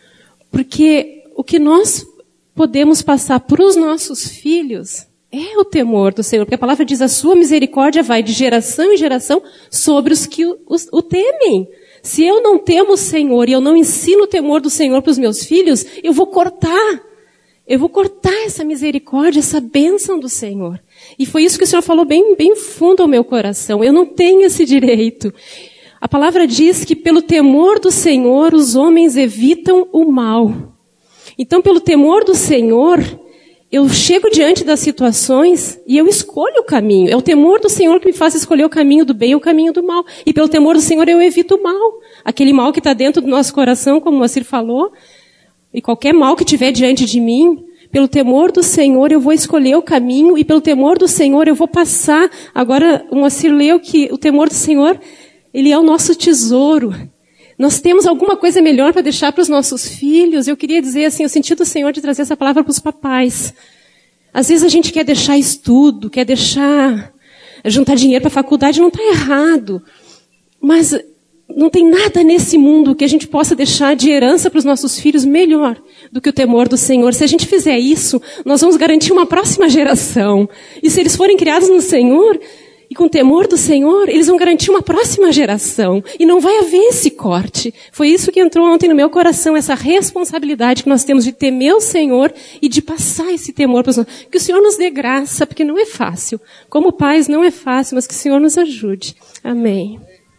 Porque o que nós podemos passar para os nossos filhos é o temor do Senhor. Porque a palavra diz, a sua misericórdia vai de geração em geração sobre os que o, os, o temem. Se eu não temo o Senhor e eu não ensino o temor do Senhor para os meus filhos, eu vou cortar. Eu vou cortar essa misericórdia, essa bênção do Senhor. E foi isso que o Senhor falou bem, bem fundo ao meu coração. Eu não tenho esse direito. A palavra diz que pelo temor do Senhor os homens evitam o mal. Então, pelo temor do Senhor, eu chego diante das situações e eu escolho o caminho. É o temor do Senhor que me faz escolher o caminho do bem e o caminho do mal. E pelo temor do Senhor eu evito o mal. Aquele mal que está dentro do nosso coração, como o Moacir falou, e qualquer mal que tiver diante de mim, pelo temor do Senhor eu vou escolher o caminho e pelo temor do Senhor eu vou passar. Agora, o Moacir leu que o temor do Senhor, ele é o nosso tesouro. Nós temos alguma coisa melhor para deixar para os nossos filhos. Eu queria dizer assim, eu senti do Senhor de trazer essa palavra para os papais. Às vezes a gente quer deixar estudo, quer deixar, juntar dinheiro para a faculdade, não está errado. Mas não tem nada nesse mundo que a gente possa deixar de herança para os nossos filhos melhor do que o temor do Senhor. Se a gente fizer isso, nós vamos garantir uma próxima geração. E se eles forem criados no Senhor e com o temor do Senhor, eles vão garantir uma próxima geração. E não vai haver esse corte. Foi isso que entrou ontem no meu coração, essa responsabilidade que nós temos de temer o Senhor e de passar esse temor para os nossos. Que o Senhor nos dê graça, porque não é fácil. Como pais não é fácil, mas que o Senhor nos ajude. Amém.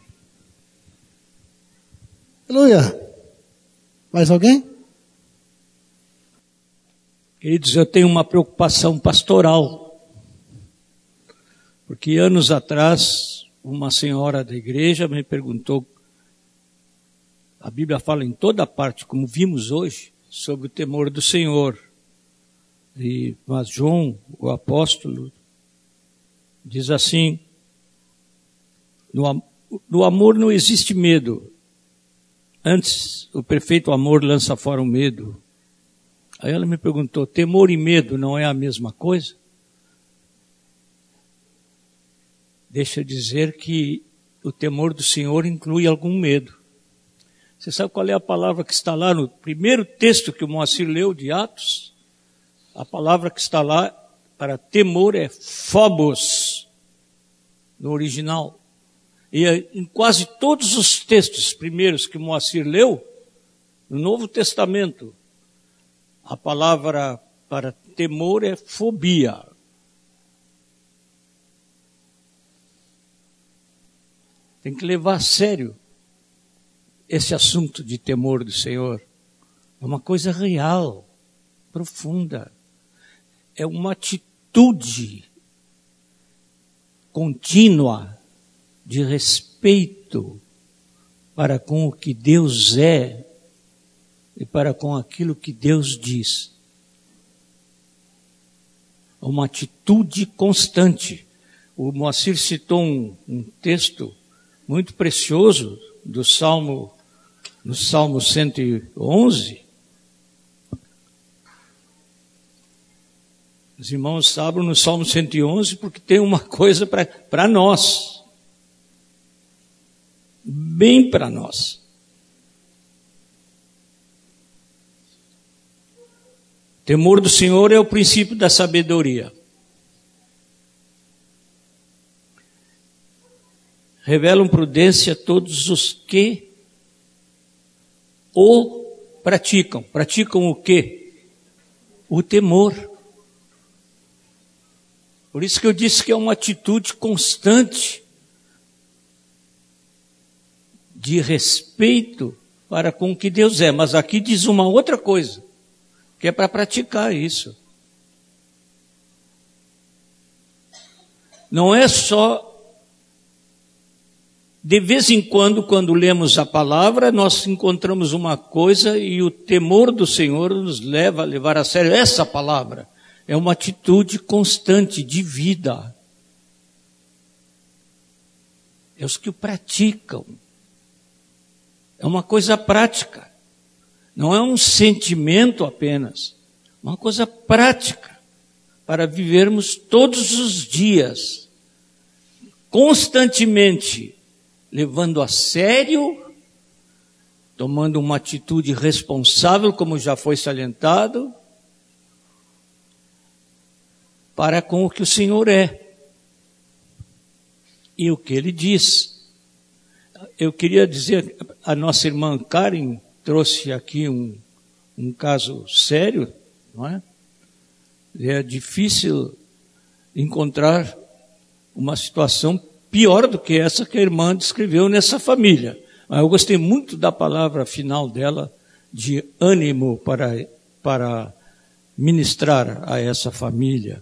Aleluia. Mais alguém? Queridos, eu tenho uma preocupação pastoral. Porque anos atrás, uma senhora da igreja me perguntou, a Bíblia fala em toda parte, como vimos hoje, sobre o temor do Senhor. E, mas João, o apóstolo, diz assim, no, no amor não existe medo. Antes, o perfeito amor lança fora o medo. Aí ela me perguntou, temor e medo não é a mesma coisa? Deixa eu dizer que o temor do Senhor inclui algum medo. Você sabe qual é a palavra que está lá no primeiro texto que o Moacir leu de Atos? A palavra que está lá para temor é phobos, no original. E em quase todos os textos primeiros que o Moacir leu, no Novo Testamento, a palavra para temor é fobia. Tem que levar a sério esse assunto de temor do Senhor. É uma coisa real, profunda. É uma atitude contínua de respeito para com o que Deus é e para com aquilo que Deus diz. Uma atitude constante. O Moacir citou um, um texto muito precioso do Salmo, no Salmo cento e onze. Os irmãos sabem no Salmo cento e onze porque tem uma coisa para nós. Bem para nós. Temor do Senhor é o princípio da sabedoria. Revelam prudência a todos os que o praticam. Praticam o quê? O temor. Por isso que eu disse que é uma atitude constante de respeito para com o que Deus é. Mas aqui diz uma outra coisa, que é para praticar isso. Não é só de vez em quando, quando lemos a palavra, nós encontramos uma coisa e o temor do Senhor nos leva a levar a sério essa palavra. É uma atitude constante de vida. É os que o praticam. É uma coisa prática. Não é um sentimento apenas. Uma coisa prática para vivermos todos os dias, constantemente, levando a sério, tomando uma atitude responsável, como já foi salientado, para com o que o Senhor é e o que Ele diz. Eu queria dizer, a nossa irmã Karen trouxe aqui um, um caso sério, não é? É difícil encontrar uma situação pior do que essa que a irmã descreveu nessa família. Mas eu gostei muito da palavra final dela, de ânimo para, para ministrar a essa família.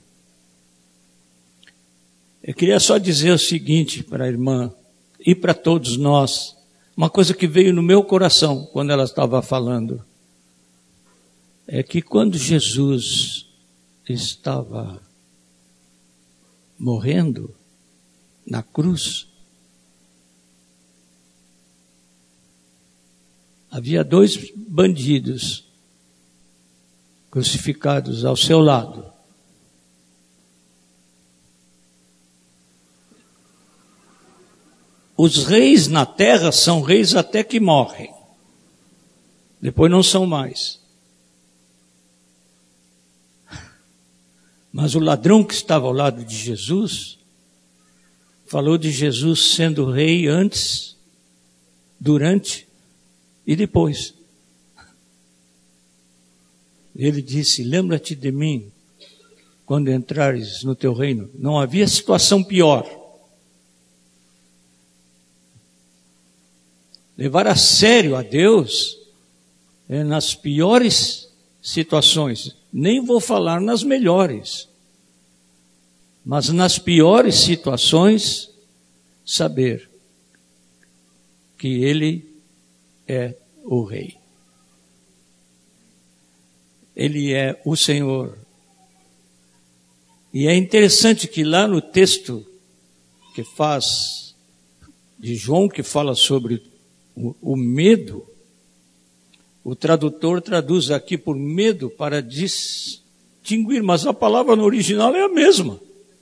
Eu queria só dizer o seguinte para a irmã e para todos nós, uma coisa que veio no meu coração quando ela estava falando, é que quando Jesus estava morrendo na cruz, havia dois bandidos crucificados ao seu lado. Os reis na terra são reis até que morrem. Depois não são mais. Mas o ladrão que estava ao lado de Jesus falou de Jesus sendo rei antes, durante e depois. Ele disse: lembra-te de mim quando entrares no teu reino. Não havia situação pior. Levar a sério a Deus é nas piores situações. Nem vou falar nas melhores. Mas nas piores situações, saber que Ele é o Rei. Ele é o Senhor. E é interessante que lá no texto que faz, de João, que fala sobre o, o medo, o tradutor traduz aqui por medo para distinguir, mas a palavra no original é a mesma.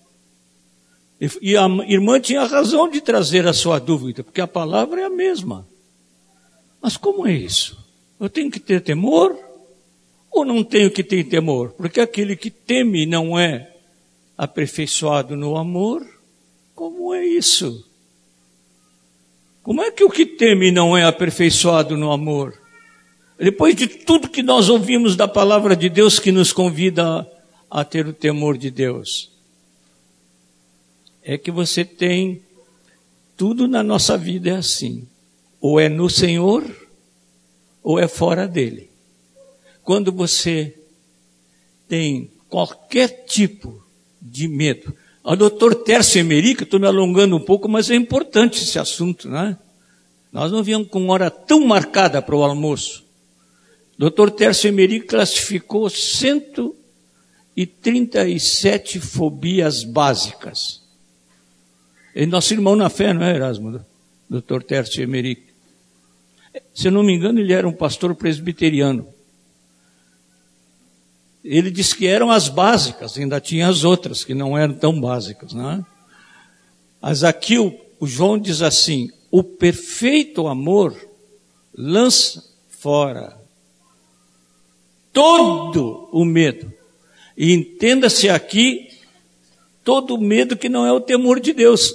E a irmã tinha razão de trazer a sua dúvida, porque a palavra é a mesma. Mas como é isso? Eu tenho que ter temor ou não tenho que ter temor? Porque aquele que teme não é aperfeiçoado no amor. Como é isso? Como é que o que teme não é aperfeiçoado no amor? Depois de tudo que nós ouvimos da palavra de Deus que nos convida a ter o temor de Deus? É que você tem, tudo na nossa vida é assim. Ou é no Senhor, ou é fora dele. Quando você tem qualquer tipo de medo. O doutor Tércio Emerick, estou me alongando um pouco, mas é importante esse assunto, né? Nós não viemos com hora tão marcada para o almoço. O doutor Tércio Emerick classificou cento e trinta e sete fobias básicas. E nosso irmão na fé, não é, Erasmo? doutor Tércio Emerick. Se eu não me engano, ele era um pastor presbiteriano. Ele disse que eram as básicas, ainda tinha as outras que não eram tão básicas, não é? Mas aqui o, o João diz assim: o perfeito amor lança fora todo o medo. E entenda-se aqui, todo medo que não é o temor de Deus.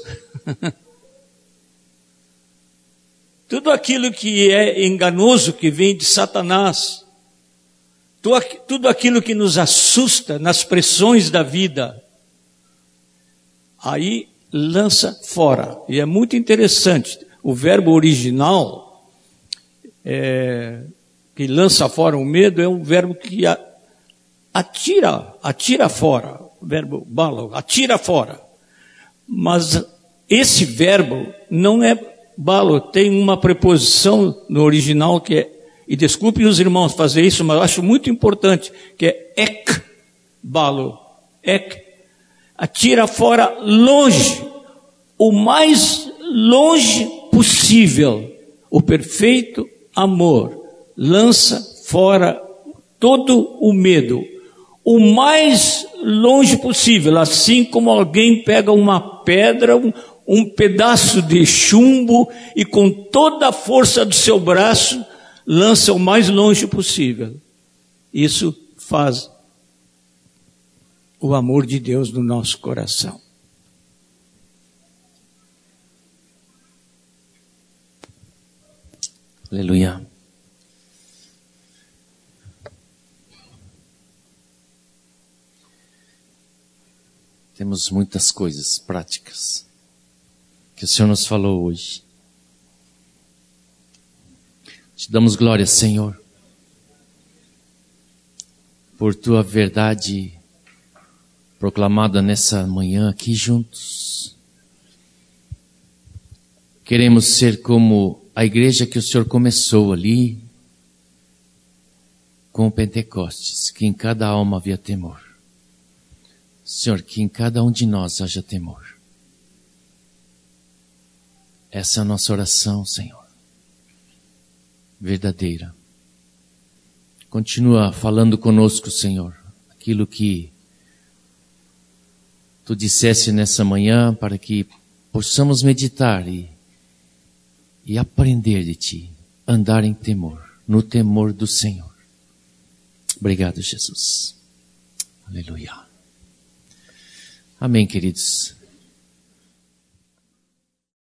Tudo aquilo que é enganoso, que vem de Satanás, tudo aquilo que nos assusta nas pressões da vida, aí lança fora. E é muito interessante, o verbo original, é, que lança fora o medo, é um verbo que atira, atira fora, o verbo balo, atira fora. Mas esse verbo não é balo, tem uma preposição no original que é, e desculpem os irmãos fazer isso, mas eu acho muito importante, que é ek, balo, ek, atira fora longe, o mais longe possível. O perfeito amor lança fora todo o medo, o mais longe possível, assim como alguém pega uma pedra, um, um pedaço de chumbo e com toda a força do seu braço lança o mais longe possível. Isso faz o amor de Deus no nosso coração. Aleluia. Temos muitas coisas práticas que o Senhor nos falou hoje. Te damos glória, Senhor, por Tua verdade proclamada nessa manhã aqui juntos. Queremos ser como a igreja que o Senhor começou ali com o Pentecostes, que em cada alma havia temor. Senhor, que em cada um de nós haja temor. Essa é a nossa oração, Senhor, verdadeira. Continua falando conosco, Senhor, aquilo que Tu dissesse nessa manhã, para que possamos meditar e, e aprender de Ti, andar em temor, no temor do Senhor. Obrigado, Jesus. Aleluia. Amém, queridos.